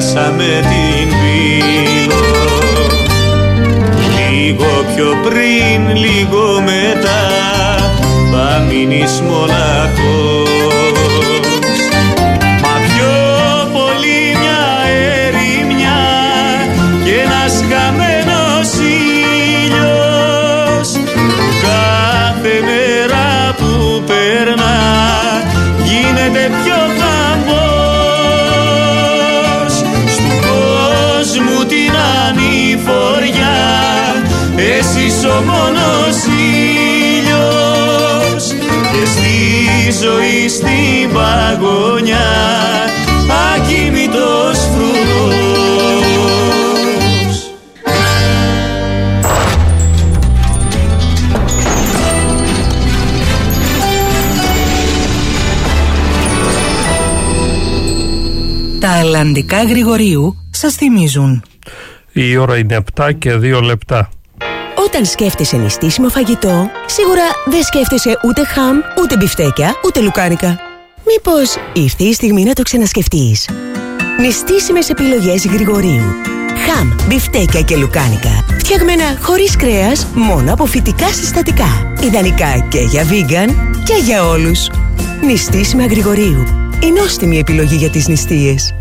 χάσαμε την πύλο. Λίγο πιο πριν, λίγο μετά θα μείνεις μοναχός. Μα πιο πολύ μια ερημιά και ένας χαμένος ήλιος. Κάθε μέρα που περνά γίνεται πιο χαμός. Στου κόσμου την ανηφοριά εσύ ο μόνος ήλιος και στη ζωή στην παγωνιά ακίνητος φρουρός. Τα Ελλαντικά Γρηγορίου σας θυμίζουν. Η ώρα είναι 7 και 2 λεπτά. Όταν σκέφτεσαι νηστίσιμο φαγητό, σίγουρα δεν σκέφτεσαι ούτε χαμ, ούτε μπιφτέκια, ούτε λουκάνικα. Μήπως ήρθε η στιγμή να το ξανασκεφτείς? Νηστίσιμες επιλογές Γρηγορίου. Χαμ, μπιφτέκια και λουκάνικα. Φτιαγμένα χωρίς κρέας, μόνο από φυτικά συστατικά. Ιδανικά και για vegan και για όλους. Νηστίσιμα Γρηγορίου. Η νόστιμη επιλογή για τις νηστείες.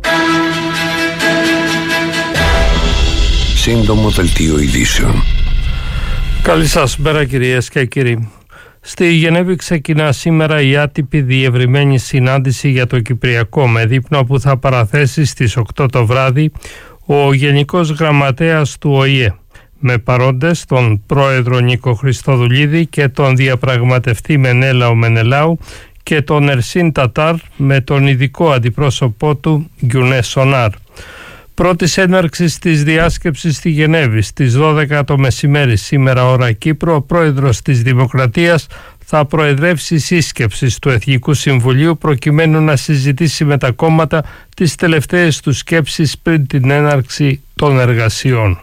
Σύντομο δελτίο ειδήσεων. Καλή σας μέρα κυρίες και κύριοι. Στη Γενέβη ξεκινά σήμερα η άτυπη διευρυμένη συνάντηση για το Κυπριακό, με δείπνο που θα παραθέσει στις 8 το βράδυ ο Γενικός Γραμματέας του ΟΗΕ, με παρόντες τον πρόεδρο Νίκο Χριστοδουλίδη και τον διαπραγματευτή Μενέλαο Μενελάου και τον Ερσίν Τατάρ με τον ειδικό αντιπρόσωπό του Γιουνέ Σονάρ. Πρώτης έναρξης της διάσκεψης στη Γενέβη στις 12 το μεσημέρι σήμερα ώρα Κύπρο, ο πρόεδρος της Δημοκρατίας θα προεδρεύσει σύσκεψης του Εθνικού Συμβουλίου προκειμένου να συζητήσει με τα κόμματα τις τελευταίες του σκέψεις πριν την έναρξη των εργασιών.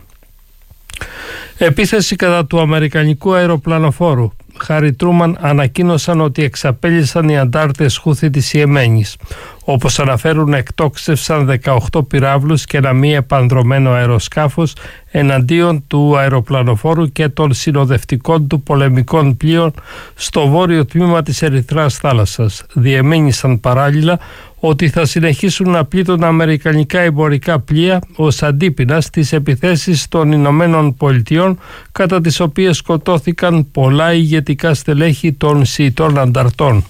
Επίθεση κατά του αμερικανικού αεροπλανοφόρου. Χάρι Τρούμαν ανακοίνωσαν ότι εξαπέλυσαν οι αντάρτες Χούθη της Ιεμένης. Όπως αναφέρουν, εκτόξευσαν 18 πυράβλους και ένα μη επανδρωμένο αεροσκάφος εναντίον του αεροπλανοφόρου και των συνοδευτικών του πολεμικών πλοίων στο βόρειο τμήμα της Ερυθράς θάλασσας. Διεμήνυσαν παράλληλα ότι θα συνεχίσουν να πλήττουν αμερικανικά εμπορικά πλοία ως αντίπεινα στις επιθέσεις των Ηνωμένων Πολιτειών, κατά τις οποίες σκοτώθηκαν πολλά ηγετικά στελέχη των Σιητών ανταρτών.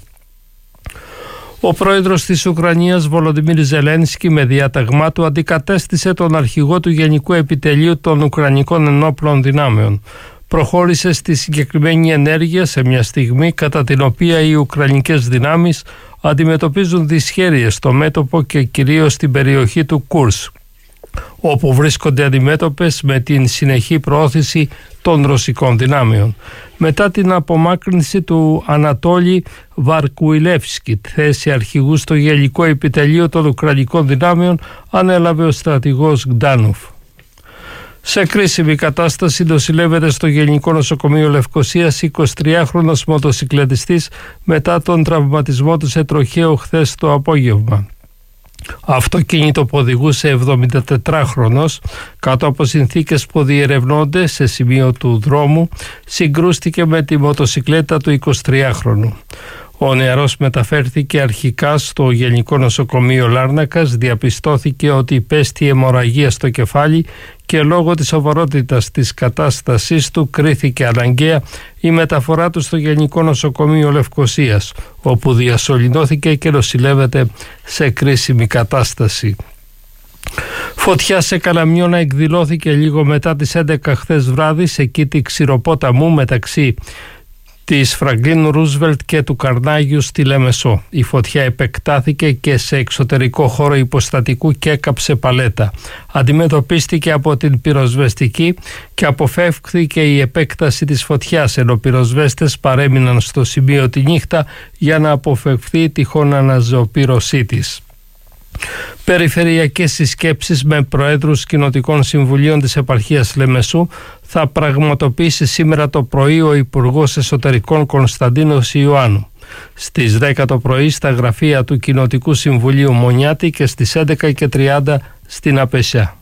Ο πρόεδρος της Ουκρανίας Βολοντιμίρ Ζελένσκι με διάταγμά του αντικατέστησε τον αρχηγό του Γενικού Επιτελείου των Ουκρανικών Ενόπλων Δυνάμεων. Προχώρησε στη συγκεκριμένη ενέργεια σε μια στιγμή κατά την οποία οι Ουκρανικές δυνάμεις αντιμετωπίζουν δυσχέρειες στο μέτωπο και κυρίως στην περιοχή του Κούρσκ, όπου βρίσκονται αντιμέτωπες με την συνεχή προώθηση των ρωσικών δυνάμεων. Μετά την απομάκρυνση του Ανατόλη Βαρκουιλεύσκη, θέση αρχηγού στο Γενικό Επιτελείο των Ουκρανικών Δυνάμεων, ανέλαβε ο στρατηγός Γκτάνοφ. Σε κρίσιμη κατάσταση νοσηλεύεται στο Γενικό Νοσοκομείο Λευκωσίας 23χρονος μοτοσικλετιστής μετά τον τραυματισμό του σε τροχαίο χθες το απόγευμα. Αυτοκίνητο που οδηγούσε 74χρονος κάτω από συνθήκες που διερευνώνται σε σημείο του δρόμου συγκρούστηκε με τη μοτοσικλέτα του 23χρονου. Ο νεαρός μεταφέρθηκε αρχικά στο Γενικό Νοσοκομείο Λάρνακας, διαπιστώθηκε ότι υπέστη αιμορραγία στο κεφάλι και λόγω της σοβαρότητας της κατάστασής του κρίθηκε αναγκαία η μεταφορά του στο Γενικό Νοσοκομείο Λευκωσίας, όπου διασωληνώθηκε και νοσηλεύεται σε κρίσιμη κατάσταση. Φωτιά σε Καλαμιώνα εκδηλώθηκε λίγο μετά τις 11 χθες βράδυ σε κήτη Ξηροπόταμου μεταξύ της Φραγκλίν Ρούσβελτ και του Καρνάγιου στη Λεμεσό. Η φωτιά επεκτάθηκε και σε εξωτερικό χώρο υποστατικού και έκαψε παλέτα. Αντιμετωπίστηκε από την πυροσβεστική και αποφεύχθηκε η επέκταση της φωτιάς, ενώ πυροσβέστες παρέμειναν στο σημείο τη νύχτα για να αποφευχθεί τυχόν αναζωοπύρωσή της. Περιφερειακές συσκέψεις με προέδρους κοινοτικών συμβουλίων της επαρχίας Λεμεσού θα πραγματοποιήσει σήμερα το πρωί ο Υπουργός Εσωτερικών Κωνσταντίνος Ιωάννου. Στις 10 το πρωί στα γραφεία του Κοινοτικού Συμβουλίου Μονιάτη και στις 11:30 στην Απεσιά.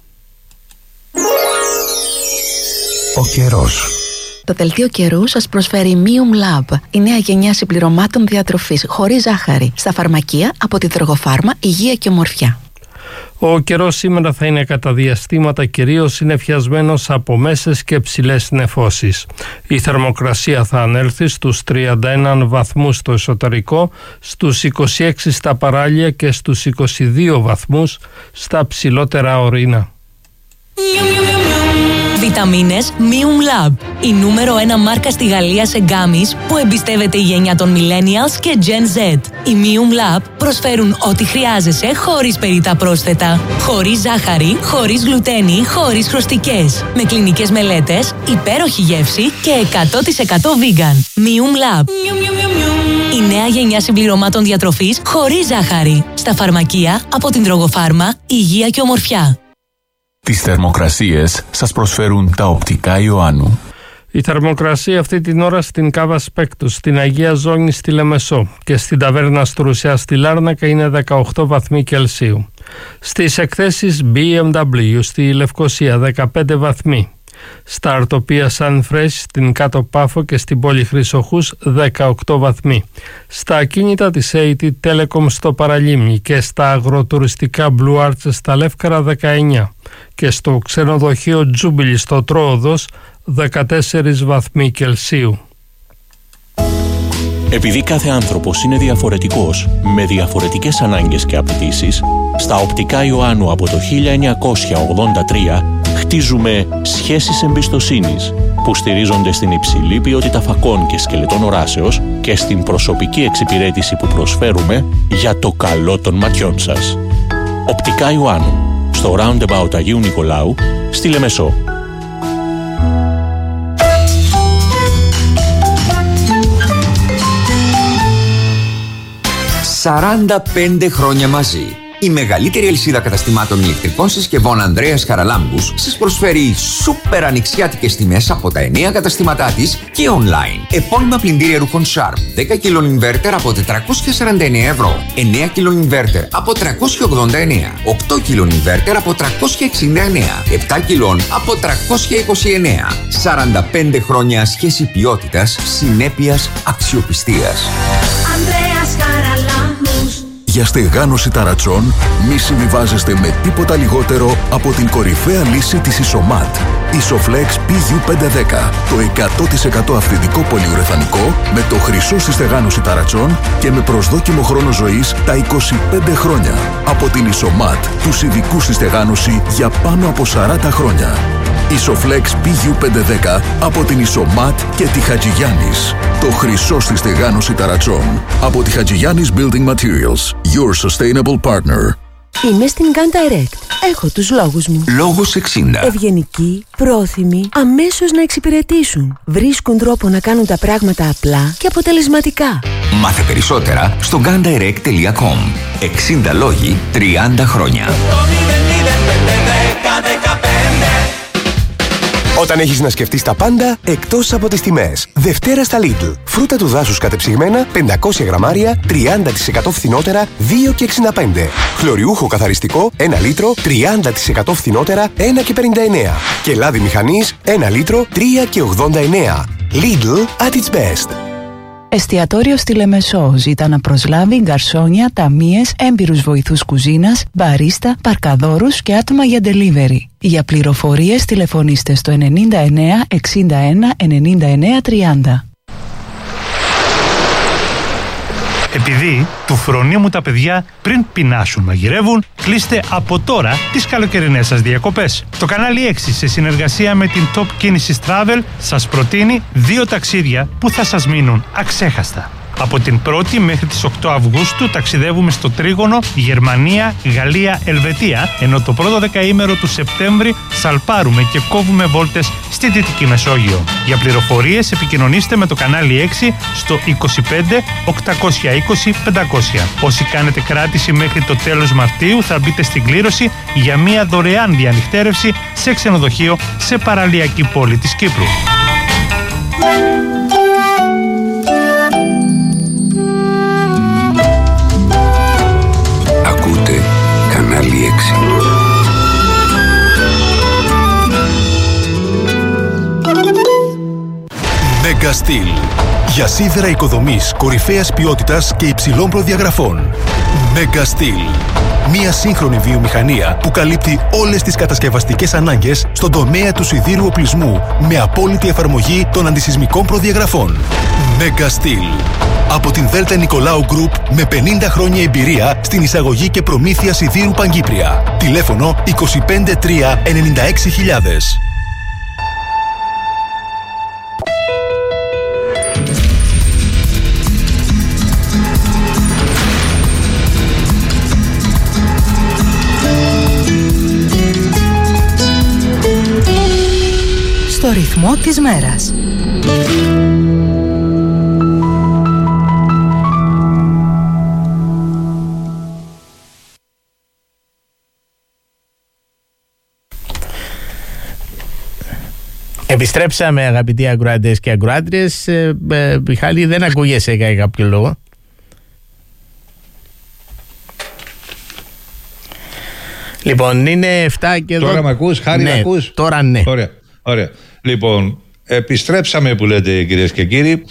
Ο καιρός. Το δελτίο καιρού σας προσφέρει Mium Lab, η νέα γενιά συμπληρωμάτων διατροφής χωρίς ζάχαρη, στα φαρμακεία από τη Δρογοφάρμα Υγεία και Ομορφιά. Ο καιρός σήμερα θα είναι κατά διαστήματα κυρίως συννεφιασμένος από μέσες και ψηλές νεφώσεις. Η θερμοκρασία θα ανέλθει στους 31 βαθμούς στο εσωτερικό, στους 26 στα παράλια και στους 22 βαθμούς στα ψηλότερα ορεινά. Βιταμίνες Mium Lab, η νούμερο 1 μάρκα στη Γαλλία σε γκάμις που εμπιστεύεται η γενιά των Millennials και Gen Z. Οι Mium Lab προσφέρουν ό,τι χρειάζεσαι χωρίς περιττά πρόσθετα. Χωρίς ζάχαρη, χωρίς γλουτένη, χωρίς χρωστικές. Με κλινικές μελέτες, υπέροχη γεύση και 100% vegan. Mium Lab. Η νέα γενιά συμπληρωμάτων διατροφής χωρίς ζάχαρη. Στα φαρμακεία από την Δρογοφάρμα Υγεία και Ομορφιά. Τις θερμοκρασίες σας προσφέρουν τα οπτικά Ιωάννου. Η θερμοκρασία αυτή την ώρα στην Κάβα Σπέκτους, στην Αγία Ζώνη στη Λεμεσό και στην Ταβέρνα Στρουσιά στη Λάρνακα είναι 18 βαθμοί Κελσίου. Στις εκθέσεις BMW στη Λευκοσία 15 βαθμοί. Στα αρτοπία Σαν Φρέσ στην Κάτω Πάφο και στην πόλη Χρυσοχούς 18 βαθμοί. Στα ακίνητα της AT Telecom στο Παραλίμνη και στα αγροτουριστικά Blue Arts στα Λεύκαρα 19 και στο ξενοδοχείο Τζούμπιλι στο Τρόοδος 14 βαθμοί Κελσίου. Επειδή κάθε άνθρωπος είναι διαφορετικός, με διαφορετικές ανάγκες και απαιτήσεις, στα οπτικά Ιωάννου από το 1983 χτίζουμε σχέσεις εμπιστοσύνης που στηρίζονται στην υψηλή ποιότητα φακών και σκελετών οράσεως και στην προσωπική εξυπηρέτηση που προσφέρουμε για το καλό των ματιών σας. Οπτικά Ιωάννου, στο Roundabout Αγίου Νικολάου, στη Λεμεσό. 45 χρόνια μαζί. Η μεγαλύτερη αλυσίδα καταστημάτων ηλεκτρικών συσκευών Ανδρέας Χαραλάμπους σας προσφέρει σούπερ ανοιξιάτικες τιμές από τα 9 καταστήματά της και online. Επώνυμα πλυντήρια ρούχων Sharp 10 κιλών inverter από 449 ευρώ, 9 κιλών inverter από 389, 8 κιλών inverter από 369, 7 κιλών από 329. 45 χρόνια σχέση ποιότητας, συνέπειας, αξιοπιστίας. Ανδρέας Χαραλάμπους. Για στεγάνωση ταρατσών μη συμβιβάζεστε με τίποτα λιγότερο από την κορυφαία λύση της Isomat. Isoflex PU510, το 100% αυθεντικό πολυουρεθανικό με το χρυσό στη στεγάνωση ταρατσών και με προσδόκιμο χρόνο ζωής τα 25 χρόνια. Από την Isomat, τους ειδικούς στη στεγάνωση για πάνω από 40 χρόνια. Isoflex PU510 από την Isomat και τη Χατζηγιάννης. Το χρυσό στη στεγάνωση ταρατσών. Από τη Χατζηγιάννης Building Materials. Your sustainable partner. Είμαι στην Gun Direct. Έχω τους λόγους μου. Λόγος 60. Ευγενικοί, πρόθυμοι, αμέσως να εξυπηρετήσουν. Βρίσκουν τρόπο να κάνουν τα πράγματα απλά και αποτελεσματικά. Μάθε περισσότερα στο gundirect.com. 60 λόγοι, 30 χρόνια. Όταν έχεις να σκεφτείς τα πάντα, εκτός από τις τιμές. Δευτέρα στα Lidl. Φρούτα του δάσους κατεψυγμένα, 500 γραμμάρια, 30% φθηνότερα, 2,65. Χλωριούχο καθαριστικό, 1 λίτρο, 30% φθηνότερα, 1,59. Και λάδι μηχανής, 1 λίτρο, 3,89. Lidl at its best. Εστιατόριο στη Λεμεσό ζητά να προσλάβει γκαρσόνια, ταμείες, έμπειρους βοηθούς κουζίνας, μπαρίστα, παρκαδόρους και άτομα για delivery. Για πληροφορίες τηλεφωνήστε στο 99 61 99 30. Επειδή του φρονίμου τα παιδιά πριν πεινάσουν μαγειρεύουν, κλείστε από τώρα τις καλοκαιρινές σας διακοπές. Το κανάλι 6 σε συνεργασία με την Top Κίνησης Travel σας προτείνει 2 ταξίδια που θα σας μείνουν αξέχαστα. Από την 1η μέχρι τις 8 Αυγούστου ταξιδεύουμε στο τρίγωνο Γερμανία, Γαλλία, Ελβετία, ενώ το πρώτο δεκαήμερο του Σεπτέμβρη σαλπάρουμε και κόβουμε βόλτες στη Δυτική Μεσόγειο. Για πληροφορίες επικοινωνήστε με το κανάλι 6 στο 25 820 500. Όσοι κάνετε κράτηση μέχρι το τέλος Μαρτίου θα μπείτε στην κλήρωση για μια δωρεάν διανυκτέρευση σε ξενοδοχείο σε παραλιακή πόλη της Κύπρου. Megastil. Για σίδερα οικοδομής κορυφαίας ποιότητας και υψηλών προδιαγραφών. Megastil. Μια σύγχρονη βιομηχανία που καλύπτει όλες τις κατασκευαστικές ανάγκες στον τομέα του σιδήρου οπλισμού με απόλυτη εφαρμογή των αντισυσμικών προδιαγραφών. Megastil. Από την Δέλτα Νικολάου Group με 50 χρόνια εμπειρία στην εισαγωγή και προμήθεια σιδήρου Παγκύπρια. Τηλέφωνο 253 96 000. Στο ρυθμό της μέρας. Επιστρέψαμε, αγαπητοί ακροατές και ακροάτριες. Μιχάλη, δεν ακούγεσαι για κάποιο λόγο. Λοιπόν, είναι 7 και εδώ. Τώρα με ακούς, Χάρη, ναι, ακούς? Τώρα ναι. Ωραία. Λοιπόν, επιστρέψαμε που λέτε, κυρίες και κύριοι,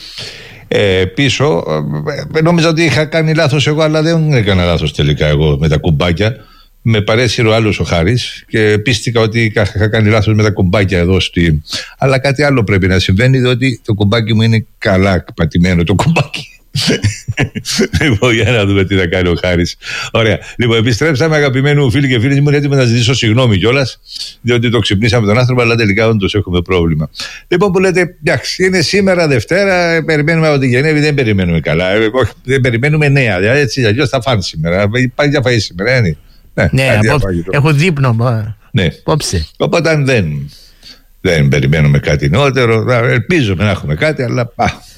πίσω. Νόμιζα ότι είχα κάνει λάθος εγώ, αλλά δεν έκανα λάθος τελικά εγώ με τα κουμπάκια. Με παρέσυρε ο άλλος ο Χάρης και πίστηκα ότι είχα κάνει λάθος με τα κουμπάκια εδώ αλλά κάτι άλλο πρέπει να συμβαίνει, διότι το κουμπάκι μου είναι καλά πατημένο το κουμπάκι. Λοιπόν, για να δούμε τι θα κάνει ο Χάρης. Ωραία. Λοιπόν, επιστρέψαμε, αγαπημένοι μου φίλοι και φίλοι. Ήμουν έτοιμο να ζητήσω συγγνώμη κιόλας, διότι το ξυπνήσαμε τον άνθρωπο, αλλά τελικά όντως έχουμε πρόβλημα. Λοιπόν, που λέτε, εντάξει, είναι σήμερα Δευτέρα, περιμένουμε από τη Γενέβη, δεν περιμένουμε καλά. Δεν περιμένουμε νέα. Δηλαδή, έτσι αλλιώς θα φάνε σήμερα. Πάει για φαΐ σήμερα, είναι. Ναι, έχω δείπνο. Ναι. Πόψε. Οπότε δεν περιμένουμε κάτι νεότερο. Ελπίζουμε να έχουμε κάτι, αλλά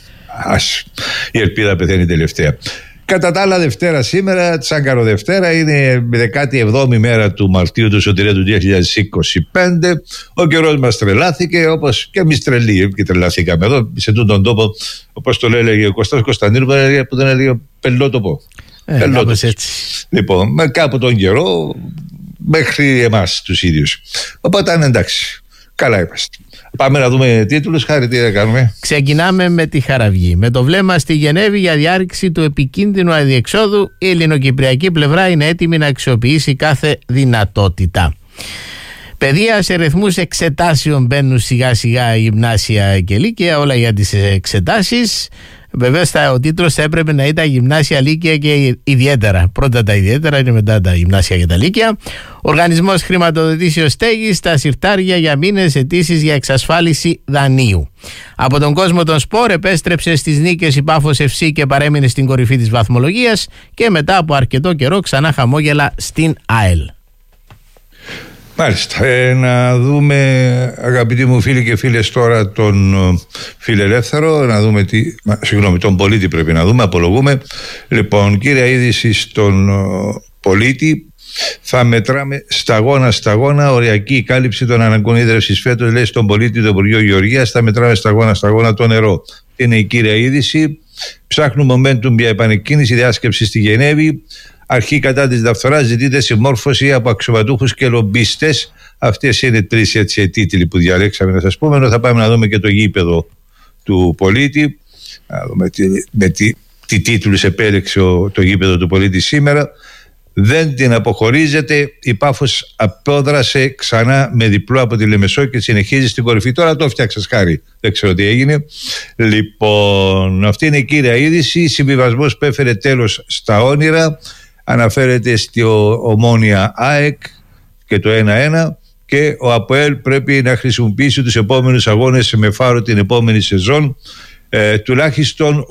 η ελπίδα πεθαίνει τελευταία. Κατά τα άλλα, Δευτέρα σήμερα, Τσάγκαρο Δευτέρα, είναι 17η μέρα του Μαρτίου του Σωτηρία του 2025. Ο καιρός μας τρελάθηκε, όπως και εμείς τρελοί και τρελαθήκαμε εδώ, σε τούτον τον τόπο, όπως το έλεγε ο Κωστάς Κωνσταντίνου, που δεν έλεγε πελότοπο. Έτσι. Λοιπόν, με κάπου τον καιρό μέχρι εμάς τους ίδιους. Οπότε εντάξει, καλά είμαστε. Πάμε να δούμε τίτλους, Χάρη, τι θα κάνουμε. Ξεκινάμε με τη Χαραυγή. Με το βλέμμα στη Γενέβη για διάρρηξη του επικίνδυνου αδιεξόδου, η ελληνοκυπριακή πλευρά είναι έτοιμη να αξιοποιήσει κάθε δυνατότητα. Παιδεία σε ρυθμούς εξετάσεων μπαίνουν σιγά σιγά γυμνάσια και λύκεια, όλα για τις εξετάσεις. Βεβαίως ο τίτλος θα έπρεπε να ήταν γυμνάσια, λύκεια και ιδιαίτερα. Πρώτα τα ιδιαίτερα και μετά τα γυμνάσια και τα λύκεια. Οργανισμός χρηματοδοτήσεως στέγης, τα συρτάρια για μήνες, αιτήσεις για εξασφάλιση δανείου. Από τον κόσμο των σπορ επέστρεψε στις νίκες η Πάφος FC και παρέμεινε στην κορυφή της βαθμολογίας και μετά από αρκετό καιρό ξανά χαμόγελα στην ΑΕΛ. Μάλιστα, να δούμε, αγαπητοί μου φίλοι και φίλες, τώρα τον φιλελεύθερο, να δούμε τον πολίτη πρέπει να δούμε, απολογούμε. Λοιπόν, κύρια είδηση στον πολίτη, θα μετράμε σταγόνα, οριακή κάλυψη των αναγκών ίδρευσης φέτος, λέει στον πολίτη το Υπουργείο Γεωργίας, θα μετράμε σταγόνα το νερό. Είναι η κύρια είδηση. Ψάχνουμε momentum για επανεκκίνηση διάσκεψη στη Γενέβη. Αρχή κατά της διαφθοράς, ζητείται συμμόρφωση από αξιωματούχους και λομπίστες. Αυτές είναι τρεις τίτλοι που διαλέξαμε να σας πούμε. Ενώ θα πάμε να δούμε και το γήπεδο του πολίτη. Να δούμε τι τίτλους επέλεξε το γήπεδο του πολίτη σήμερα. Δεν την αποχωρίζεται. Η Πάφος απόδρασε ξανά με διπλό από τη Λεμεσό και συνεχίζει στην κορυφή. Τώρα το φτιάξες, Χάρη. Δεν ξέρω τι έγινε. Λοιπόν, αυτή είναι η κύρια είδηση. Συμβιβασμός που έφερε τέλος στα όνειρα. Αναφέρεται στη Ομόνοια ΑΕΚ και το 1-1, και ο ΑΠΟΕΛ πρέπει να χρησιμοποιήσει τους επόμενους αγώνες με φάρο την επόμενη σεζόν. Τουλάχιστον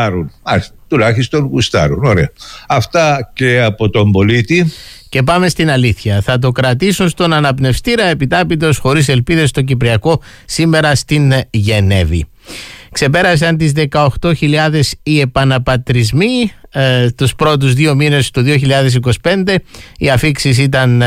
γουστάρουν. Ωραία. Αυτά και από τον πολίτη. Και πάμε στην αλήθεια. Θα το κρατήσουν στον αναπνευστήρα επιτάπητος χωρίς ελπίδες στο Κυπριακό σήμερα στην Γενέβη. Ξεπέρασαν τις 18.000 οι επαναπατρισμοί τους πρώτους 2 μήνες του 2025. Οι αφήξεις ήταν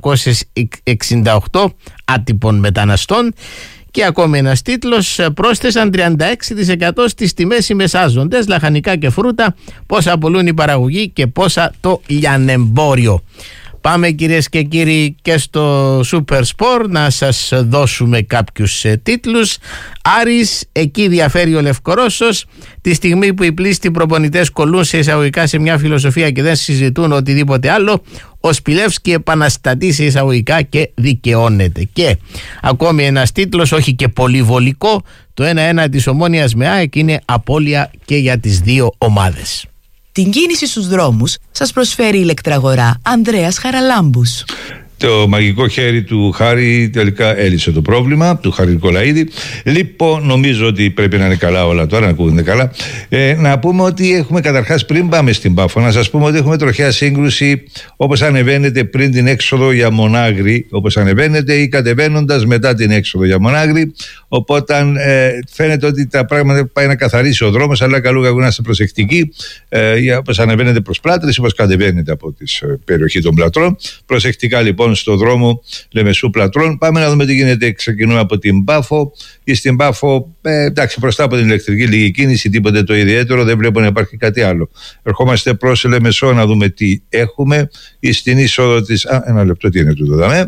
368 άτυπων μεταναστών. Και ακόμη ένας τίτλος, πρόσθεσαν 36% στις τιμές οι μεσάζοντες, λαχανικά και φρούτα, πόσα πουλούν οι παραγωγοί και πόσα το λιανεμπόριο. Πάμε κυρίες και κύριοι και στο Super Sport να σας δώσουμε κάποιους τίτλους. Άρης, εκεί διαφέρει ο Λευκορώσος. Τη στιγμή που οι πλήστοι προπονητές κολλούν σε εισαγωγικά σε μια φιλοσοφία και δεν συζητούν οτιδήποτε άλλο, ο Σπιλεύσκι επαναστατεί σε εισαγωγικά και δικαιώνεται. Και ακόμη ένας τίτλος, όχι και πολύ βολικό, το 1-1 της Ομόνοιας με ΑΕΚ είναι απώλεια και για τις δύο ομάδες. Την κίνηση στους δρόμους σας προσφέρει η ηλεκτραγορά Ανδρέας Χαραλάμπους. Το μαγικό χέρι του Χάρη τελικά έλυσε το πρόβλημα, του Χάρη Νικολαίδη. Λοιπόν, νομίζω ότι πρέπει να είναι καλά όλα τώρα, να ακούγονται καλά. Να πούμε ότι έχουμε καταρχάς, πριν πάμε στην Πάφο, να σας πούμε ότι έχουμε τροχαία σύγκρουση όπως ανεβαίνετε πριν την έξοδο για Μονάγρη, όπως ανεβαίνετε ή κατεβαίνοντας μετά την έξοδο για Μονάγρη. Οπότε φαίνεται ότι τα πράγματα πάει να καθαρίσει ο δρόμος, αλλά καλού κακού να είστε προσεκτικοί. Όπως ανεβαίνετε προς Πλάτρες, όπως κατεβαίνετε από τη περιοχή των Πλατρών. Προσεκτικά λοιπόν στο δρόμο Λεμεσού Πλατρών. Πάμε να δούμε τι γίνεται. Ξεκινούμε από την Πάφο. Ή στην Πάφο, εντάξει, μπροστά από την ηλεκτρική λίγη κίνηση, τίποτε το ιδιαίτερο, δεν βλέπω να υπάρχει κάτι άλλο. Ερχόμαστε προς Λεμεσό να δούμε τι έχουμε. Ή στην είσοδο της. Ένα λεπτό, τι είναι τούτο, δάμε.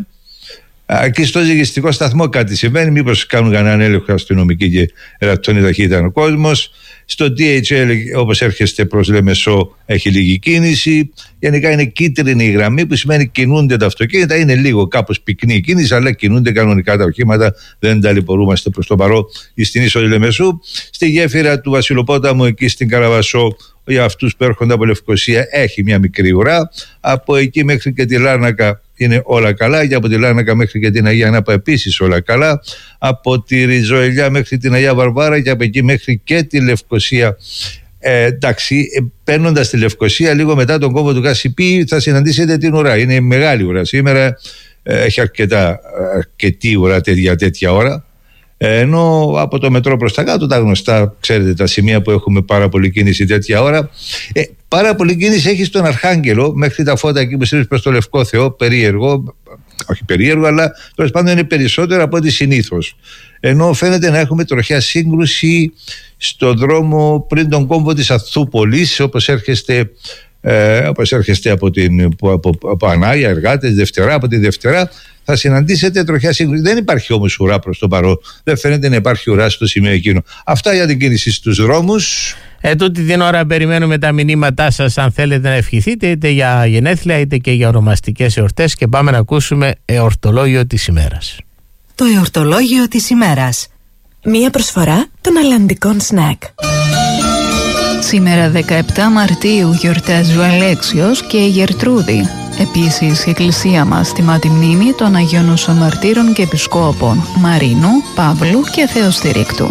Εκεί στο ζυγιστικό σταθμό κάτι συμβαίνει. Μήπως κάνουν κανέναν έλεγχο αστυνομική και ελαττώνει ταχύτητα ο κόσμος. Στο DHL, όπως έρχεστε προς Λεμεσό, έχει λίγη κίνηση. Γενικά είναι κίτρινη η γραμμή, που σημαίνει κινούνται τα αυτοκίνητα. Είναι λίγο κάπως πυκνή η κίνηση, αλλά κινούνται κανονικά τα οχήματα. Δεν ταλαιπωρούμαστε προς το παρόν στην είσοδο Λεμεσού. Στη γέφυρα του Βασιλοπόταμου, εκεί στην Καραβασσό, για αυτούς που έρχονται από Λευκοσία, έχει μια μικρή ουρά. Από εκεί μέχρι και τη Λάρνακα είναι όλα καλά, και από τη Λάρνακα μέχρι και την Αγία Νάπα επίσης όλα καλά. Από τη Ριζοελιά μέχρι την Αγία Βαρβάρα και από εκεί μέχρι και τη Λευκοσία. Εντάξει, παίρνοντας τη Λευκοσία, λίγο μετά τον κόμβο του Κασιπί θα συναντήσετε την ουρά. Είναι μεγάλη ουρά σήμερα, έχει αρκετή ουρά τέτοια ώρα. Ενώ από το μετρό προς τα κάτω, τα γνωστά, ξέρετε, τα σημεία που έχουμε πάρα πολύ κίνηση τέτοια ώρα. Πάρα πολύ κίνηση έχει στον Αρχάγγελο μέχρι τα φώτα εκεί που στρίβεις προς το Λευκό Θεό. Περίεργο, όχι περίεργο, αλλά τέλος πάντων είναι περισσότερο από ό,τι συνήθως. Ενώ φαίνεται να έχουμε τροχιά σύγκρουση στον δρόμο πριν τον κόμβο της Αθούπολης, όπως έρχεστε από Ανάγια, Εργάτες, Δευτερά, από τη Δευτερά. Θα συναντήσετε τροχιά σύγκρουση. Δεν υπάρχει όμως ουρά προς το παρόν. Δεν φαίνεται να υπάρχει ουρά στο σημείο εκείνο. Αυτά για την κίνηση στους δρόμους. Τούτη την ώρα περιμένουμε τα μηνύματά σας, αν θέλετε να ευχηθείτε, είτε για γενέθλια είτε και για ονομαστικές εορτές, και πάμε να ακούσουμε εορτολόγιο της ημέρας. Το εορτολόγιο της ημέρας. Μία προσφορά των αλλαντικών σνακ. Σήμερα 17 Μαρτίου γιορτάζει ο Αλέξιος και η Γερτρούδη. Επίσης η εκκλησία μας τιμά τη μνήμη των Αγίων Νοσομαρτύρων και Επισκόπων Μαρίνου, Παύλου και Θεοστηρίκτου.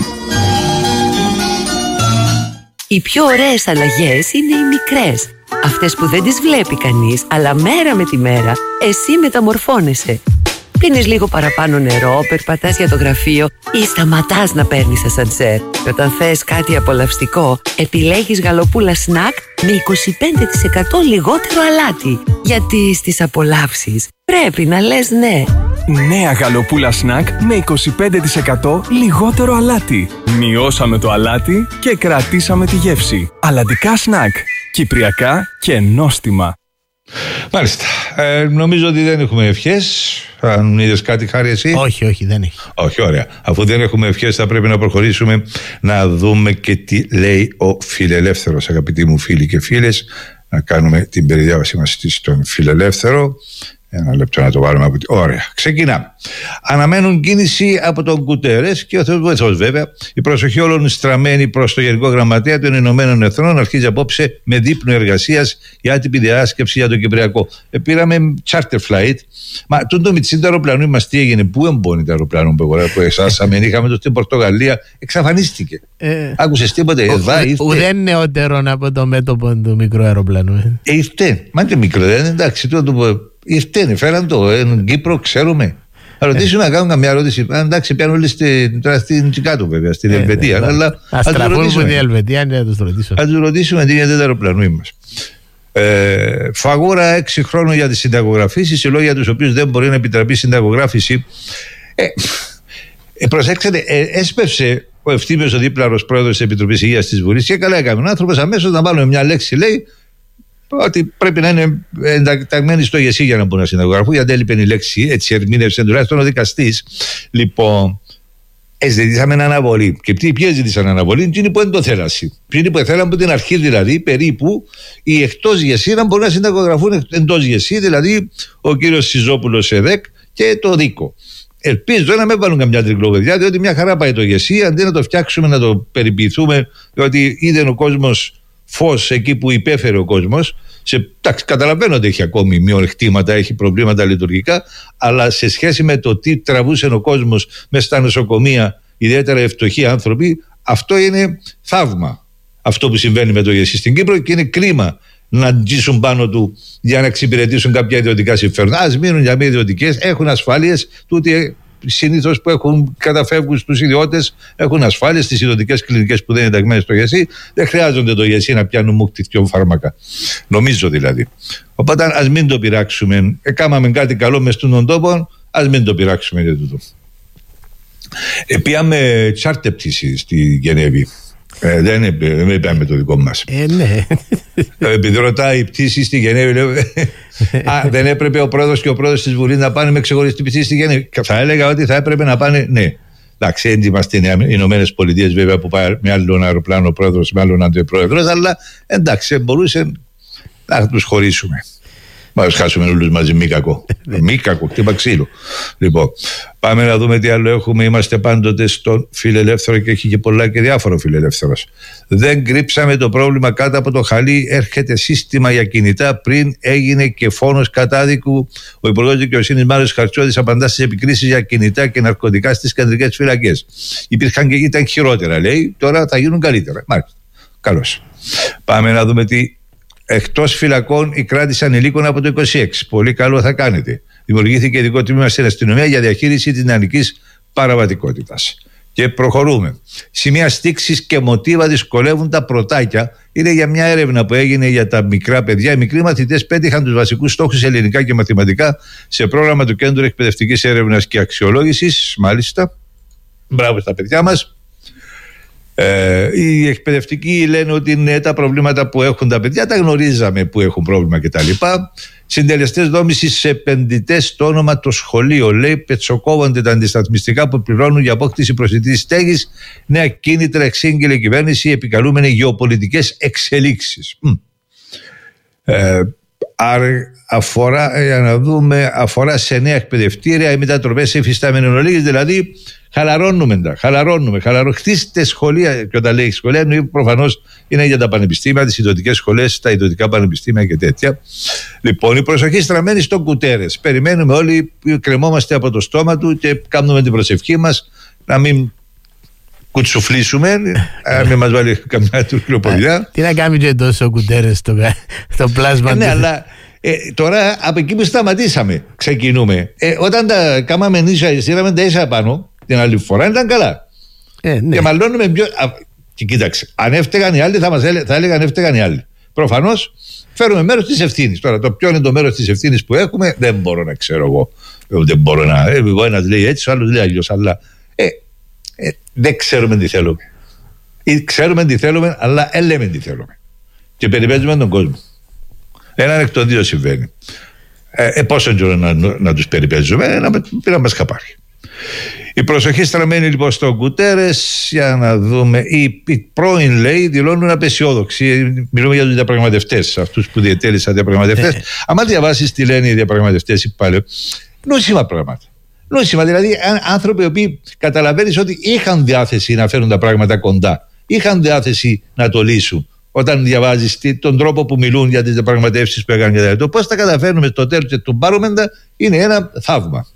Οι πιο ωραίες αλλαγές είναι οι μικρές. Αυτές που δεν τις βλέπει κανείς, αλλά μέρα με τη μέρα εσύ μεταμορφώνεσαι. Πίνεις λίγο παραπάνω νερό, περπατάς για το γραφείο ή σταματάς να παίρνεις ασανσέρ. Και όταν θες κάτι απολαυστικό, επιλέγεις γαλοπούλα σνακ με 25% λιγότερο αλάτι. Γιατί στις απολαύσεις πρέπει να λες ναι. Νέα γαλοπούλα σνακ με 25% λιγότερο αλάτι. Μειώσαμε το αλάτι και κρατήσαμε τη γεύση. Αλλαντικά σνακ. Κυπριακά και νόστιμα. Μάλιστα. Νομίζω ότι δεν έχουμε ευχές. Αν είδες κάτι, Χάρη, εσύ? Όχι, δεν έχει. Όχι, ωραία. Αφού δεν έχουμε ευχές, θα πρέπει να προχωρήσουμε να δούμε και τι λέει ο Φιλελεύθερος, αγαπητοί μου φίλοι και φίλες. Να κάνουμε την περιδιάβαση μας στον Φιλελεύθερο. Ένα λεπτό να το βάλουμε από την. Ωραία. Ξεκινάμε. Αναμένουν κίνηση από τον Κουτέρες και ο Θεός βοηθός, βέβαια. Η προσοχή όλων στραμμένη προς το Γενικό Γραμματέα των Ηνωμένων Εθνών αρχίζει απόψε με δείπνο εργασίας για άτυπη διάσκεψη για τον Κυπριακό. Πήραμε charter flight. Μα το Μιτσίν το αεροπλανό μας τι έγινε, πού εμπώνει το αεροπλάνο που εσάσαμε, είχαμε το στην Πορτογαλία, εξαφανίστηκε. Άκουσες τίποτε? Ουδέν νεότερο από το μέτωπο του μικρού αεροπλάνου. Ήρθε. Μα είναι μικρό, δεν εντάξει. Ήρθε, φέραν το Κύπρο, ξέρουμε. Θα ρωτήσουμε να κάνουν καμιά ερώτηση. Εντάξει, πιάνουν όλοι στην Τσικάτο, βέβαια, στην Ελβετία. Αλλά ας τραβούν την Ελβετία, να τους ρωτήσουμε. Θα τους ρωτήσουμε τι γίνεται το αεροπλανό μας. Φαγούρα 6 χρόνων για τη συνταγογραφήση, σε λόγια τους οποίους δεν μπορεί να επιτραπεί συνταγογράφηση. Προσέξτε, έσπευσε ο Ευθύμιος ο Δίπλαρος, πρόεδρος της Επιτροπής Υγείας της Βουλής, και καλά έκανε ο άνθρωπος αμέσως να βάλουμε μια λέξη, λέει, ότι πρέπει να είναι ενταγμένοι στο ΓΕΣΥ για να μπορούν να συνταγογραφούν, γιατί έλειπε η λέξη, έτσι ερμήνευσε τουλάχιστον ο δικαστής. Λοιπόν, ζητήσαμε αναβολή. Και ποιοι ζήτησαν αναβολή? Εκείνοι που δεν το θέλασαν. Εκείνοι που θέλαν από την αρχή, δηλαδή, περίπου, οι εκτός ΓΕΣΥ να μπορούν να συνταγογραφούν εντός ΓΕΣΥ, δηλαδή ο κύριος Σιζόπουλος ΕΔΕΚ και το ΔΙΚΟ. Ελπίζω να μην βάλουν καμιά τρικλοπαιδιά, διότι μια χαρά πάει το ΓΕΣΥ, αντί να το φτιάξουμε, να το περιποιηθούμε, διότι είδε ο κόσμος φως εκεί που υπέφερε ο κόσμος. Καταλαβαίνω ότι έχει ακόμη μειονεκτήματα, έχει προβλήματα λειτουργικά, αλλά σε σχέση με το τι τραβούσε ο κόσμος μέσα στα νοσοκομεία, ιδιαίτερα οι φτωχοί άνθρωποι, αυτό είναι θαύμα. Αυτό που συμβαίνει με το ΓΕΣΥ στην Κύπρο, και είναι κρίμα να τζίσουν πάνω του για να εξυπηρετήσουν κάποια ιδιωτικά συμφέροντα. Ας μείνουν για μη ιδιωτικές, έχουν ασφάλειες, τούτοι συνήθως που καταφεύγουν στους ιδιώτες έχουν ασφάλειες στις ιδιωτικές κλινικές που δεν είναι ενταγμένες στο ΓΕΣΥ, δεν χρειάζονται το ΓΕΣΥ να πιάνουν μουκτιτιών φάρμακα. Νομίζω δηλαδή. Οπότε ας μην το πειράξουμε. Κάμαμε κάτι καλό μες στον τόπο, ας μην το πειράξουμε για τούτο. Πήγαμε τσάρτε πτήση στη Γενέβη. Δεν είπαμε το δικό μας. Ναι. Επειδή ρωτάει η πτήση στη Γενέβη, λέω, δεν έπρεπε ο πρόεδρος και ο πρόεδρος της Βουλής να πάνε με ξεχωριστή πτήση στη Γενέβη? Θα έλεγα ότι θα έπρεπε να πάνε, ναι. Εντάξει, δεν είμαστε οι Ηνωμένες Πολιτείες βέβαια που πάει με άλλον αεροπλάνο ο πρόεδρος, με άλλον αντιπρόεδρος, αλλά εντάξει, μπορούσε να τους χωρίσουμε. Μα χάσουμε όλους μαζί, μη κακό. Μη κακό, χτύπα ξύλο. Λοιπόν, πάμε να δούμε τι άλλο έχουμε. Είμαστε πάντοτε στον φιλελεύθερο και έχει και πολλά και διάφορο φιλελεύθερος. Δεν κρύψαμε το πρόβλημα κάτω από το χαλί. Έρχεται σύστημα για κινητά. Πριν έγινε και φόνος κατάδικου. Ο Υπουργός Δικαιοσύνης Μάριος Χαρτσιώτης απαντά στις επικρίσεις για κινητά και ναρκωτικά στις κεντρικές φυλακές. Υπήρχαν και ήταν χειρότερα, λέει. Τώρα θα γίνουν καλύτερα. Μάλιστα. Καλώς. Πάμε να δούμε τι. Εκτός φυλακών η κράτηση ανηλίκων από το 26. Πολύ καλό θα κάνετε. Δημιουργήθηκε ειδικό τμήμα στην αστυνομία για διαχείριση της νεανικής παραβατικότητας. Και προχωρούμε. Σημεία στίξης και μοτίβα δυσκολεύουν τα πρωτάκια. Είναι για μια έρευνα που έγινε για τα μικρά παιδιά. Οι μικροί μαθητές πέτυχαν τους βασικούς στόχους ελληνικά και μαθηματικά σε πρόγραμμα του Κέντρου Εκπαιδευτικής Έρευνας και Αξιολόγησης. Μάλιστα. Μπράβο στα παιδιά μας. Οι εκπαιδευτικοί λένε ότι είναι τα προβλήματα που έχουν τα παιδιά, τα γνωρίζαμε που έχουν πρόβλημα κτλ. Συντελεστές δόμησης σε επενδυτές στο όνομα το σχολείο, λέει, πετσοκόβονται τα αντισταθμιστικά που πληρώνουν για απόκτηση προσιτής στέγης. Νέα κίνητρα εξήγηλε η κυβέρνηση, επικαλούμενοι γεωπολιτικές εξελίξεις. Αφορά σε νέα εκπαιδευτήρια ή μετατροπές σε υφιστάμενες ολίγες, δηλαδή χαλαρώνουμε. Χτίστε σχολεία, και όταν λέει σχολεία εννοεί προφανώς είναι για τα πανεπιστήμια, τις ιδιωτικές σχολές, τα ιδιωτικά πανεπιστήμια και τέτοια. Λοιπόν, η προσοχή στραμμένη στον Κουτέρες. Περιμένουμε όλοι, κρεμόμαστε από το στόμα του και κάνουμε την προσευχή μας να μην κουτσουφλήσουμε, να μην μας βάλει καμιά τουρκιλοποδιά. Τι να κάνει και τόσο Κουτέρες στο πλάσμα του. Ναι, αλλά τώρα από εκεί που σταματήσαμε ξεκινούμε. Όταν τα κάμαμε νύσια, στείλαμε τα ίσα πάνω την άλλη φορά, ήταν καλά. Ναι. Και μαλώνουμε πιο. Και κοίταξε, αν έφταιγαν οι άλλοι, θα έλεγαν έφταιγαν οι άλλοι. Προφανώς φέρουμε μέρος της ευθύνης. Τώρα, το ποιο είναι το μέρος της ευθύνης που έχουμε, δεν μπορώ να ξέρω εγώ. Δεν μπορώ να. Ο ένας λέει έτσι, ο άλλος λέει αλλιώς. Αλλά δεν ξέρουμε τι θέλουμε. Ή ξέρουμε τι θέλουμε, αλλά δεν λέμε τι θέλουμε. Και περιπέζουμε τον κόσμο. Έναν εκ των δύο συμβαίνει. Πόσο καιρό να τους περιπέζουμε, να μας χαπάρει. Η προσοχή στραμμένη λοιπόν στον Κουτέρες, για να δούμε. Οι πρώην, λέει, δηλώνουν απεσιόδοξοι. Μιλούμε για τους διαπραγματευτές, αυτούς που διετέλεσαν διαπραγματευτές. Άμα διαβάσεις τι λένε οι διαπραγματευτές, πάλι νόσημα πράγματα. Νόσημα, δηλαδή άνθρωποι οι οποίοι καταλαβαίνεις ότι είχαν διάθεση να φέρουν τα πράγματα κοντά, είχαν διάθεση να το λύσουν. Όταν διαβάζεις τον τρόπο που μιλούν για τις διαπραγματεύσεις που έκαναν για το πώς τα καταφέρνουμε στο τέλος και τον πάρουμε, είναι ένα θαύμα.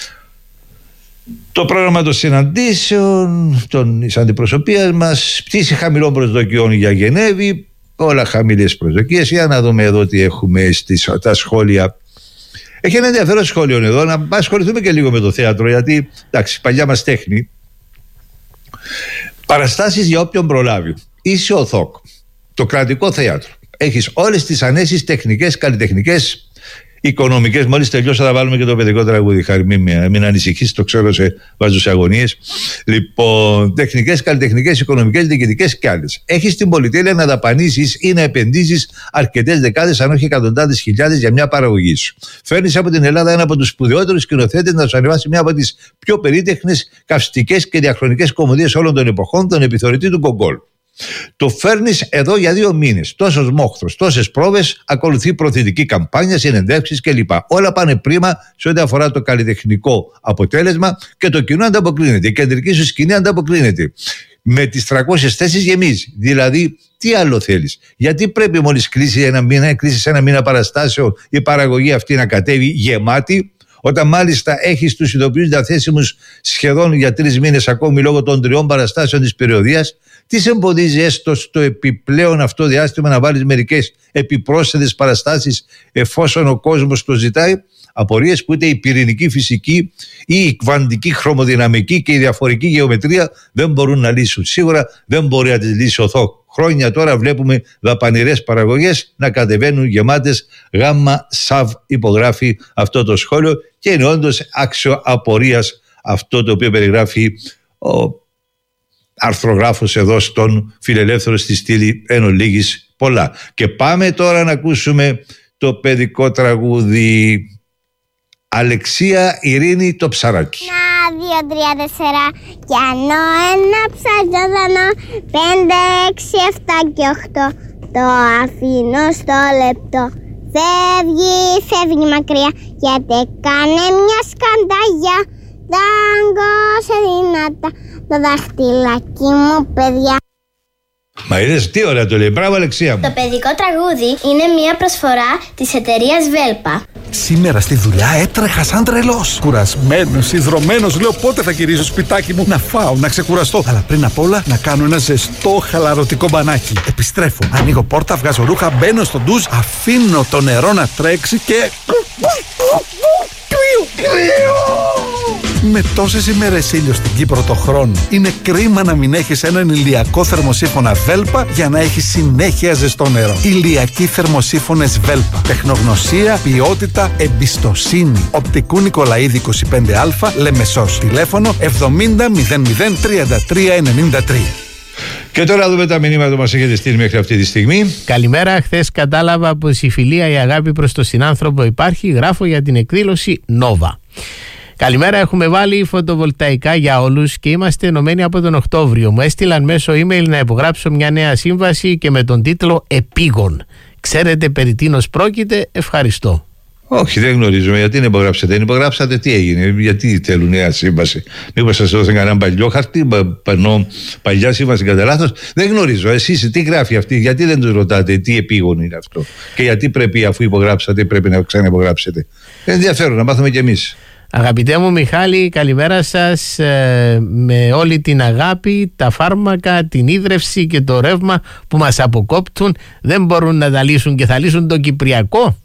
Το πρόγραμμα των συναντήσεων της αντιπροσωπείας μας, πτήση χαμηλών προσδοκιών για Γενέβη, όλα χαμηλές προσδοκίες. Για να δούμε εδώ τι έχουμε στα σχόλια. Έχει ένα ενδιαφέρον σχόλιο εδώ, να ασχοληθούμε και λίγο με το θέατρο, γιατί εντάξει, παλιά μας τέχνη. Παραστάσεις για όποιον προλάβει. Είσαι ο ΘΟΚ, το κρατικό θέατρο. Έχεις όλες τις ανέσεις τεχνικές, καλλιτεχνικές, οικονομικές. Μόλις τελειώσω θα βάλουμε και το παιδικό τραγούδι, Χάρη, μην ανησυχείς, το ξέρω, βάζω σε αγωνίες. Λοιπόν, τεχνικές, καλλιτεχνικές, οικονομικές, διοικητικές και άλλες. Έχεις την πολυτέλεια να δαπανίσεις ή να επενδύσεις αρκετές δεκάδες, αν όχι εκατοντάδες χιλιάδες για μια παραγωγή σου. Φέρνεις από την Ελλάδα ένα από τους σπουδαιότερους σκηνοθέτες να σου ανεβάσει μια από τις πιο περίτεχνες, καυστικές και διαχρονικές κομμωδίες όλων των εποχών, τον επιθεωρητή του Γκογκόλ. Το φέρνεις εδώ για 2 μήνες. Τόσος μόχθρος, τόσες πρόβες, ακολουθεί προθετική καμπάνια, συνεντεύξεις κλπ. Όλα πάνε πρίμα σε ό,τι αφορά το καλλιτεχνικό αποτέλεσμα και το κοινό ανταποκρίνεται. Η κεντρική σου σκηνή ανταποκρίνεται. Με τις 300 θέσεις γεμίζει. Δηλαδή, τι άλλο θέλεις? Γιατί πρέπει μόλις κλείσεις ένα μήνα παραστάσεων η παραγωγή αυτή να κατέβει γεμάτη, όταν μάλιστα έχεις τους ηθοποιούς διαθέσιμους σχεδόν για 3 μήνες ακόμη λόγω των 3 παραστάσεων της περιοδίας? Τι σε εμποδίζει έστω στο επιπλέον αυτό διάστημα να βάλεις μερικές επιπρόσθετες παραστάσεις εφόσον ο κόσμος το ζητάει? Απορίες που είτε η πυρηνική φυσική ή η κβαντική χρωμοδυναμική και η διαφορική γεωμετρία δεν μπορούν να λύσουν. Σίγουρα δεν μπορεί να τις λύσει ο Θόκ. Χρόνια τώρα βλέπουμε δαπανηρές παραγωγές να κατεβαίνουν γεμάτες. Γάμμα ΣΑΒ υπογράφει αυτό το σχόλιο και είναι όντως άξιο απορίας αυτό το οποίο περιγράφει ο αρθρογράφος εδώ στον Φιλελεύθερο στη στήλη εν ολίγης πολλά. Και πάμε τώρα να ακούσουμε το παιδικό τραγούδι. Αλεξία Ειρήνη το ψαράκι. 1, 2, 3, 4 κι ανώ ένα ψαρζόδανο 5, 6, 7 και 8 το αφήνω στο λεπτό. Φεύγει μακριά γιατί κάνε μια σκανταγιά. Δάγκωσε δυνατά το δαχτυλάκι μου, παιδιά. Μα είδες τι ωραία το λέει. Μπράβο, Αλεξία μου. Το παιδικό τραγούδι είναι μια προσφορά της εταιρείας Βέλπα. Σήμερα στη δουλειά έτρεχα σαν τρελός. Κουρασμένος, ιδρωμένος, λέω πότε θα γυρίσω σπιτάκι μου να φάω, να ξεκουραστώ. Αλλά πριν απ' όλα να κάνω ένα ζεστό χαλαρωτικό μπανάκι. Επιστρέφω, ανοίγω πόρτα, βγάζω ρούχα, μπαίνω στο ντουζ, αφήνω το νερό να τρέξει και... Με τόσες ημέρες ήλιο στην Κύπρο το χρόνο, είναι κρίμα να μην έχεις έναν ηλιακό θερμοσύφωνα Βέλπα για να έχεις συνέχεια ζεστό νερό. Ηλιακοί θερμοσύφωνες Βέλπα. Τεχνογνωσία, ποιότητα, εμπιστοσύνη. Οπτικού Νικολαίδη 25Α, Λεμεσός. Τηλέφωνο 70 00 33 93. Και τώρα δούμε τα μηνύματα που μας έχετε στείλει μέχρι αυτή τη στιγμή. Καλημέρα. Χθες κατάλαβα πως η φιλία, η αγάπη προς τον συνάνθρωπο υπάρχει. Γράφω για την εκδήλωση Νόβα. Καλημέρα, έχουμε βάλει φωτοβολταϊκά για όλους και είμαστε ενωμένοι από τον Οκτώβριο. Μου έστειλαν μέσω email να υπογράψω μια νέα σύμβαση και με τον τίτλο Επίγον. Ξέρετε περί τίνος πρόκειται? Ευχαριστώ. Όχι, δεν γνωρίζουμε. Γιατί δεν υπογράψατε? Δεν υπογράψατε, τι έγινε? Γιατί θέλουν νέα σύμβαση? Μήπως σας έδωσαν κανένα παλιό χαρτί, παλιά σύμβαση κατά λάθος? Δεν γνωρίζω. Εσείς τι γράφει αυτή? Γιατί δεν τους ρωτάτε τι επίγον είναι αυτό? Και γιατί πρέπει, αφού υπογράψατε, πρέπει να ξαναυπογράψετε? Ενδιαφέρον να μάθουμε κι εμείς. Αγαπητέ μου Μιχάλη, καλημέρα σας. Με όλη την αγάπη, τα φάρμακα, την ίδρυυση και το ρεύμα που μας αποκόπτουν δεν μπορούν να τα λύσουν και θα λύσουν το Κυπριακό?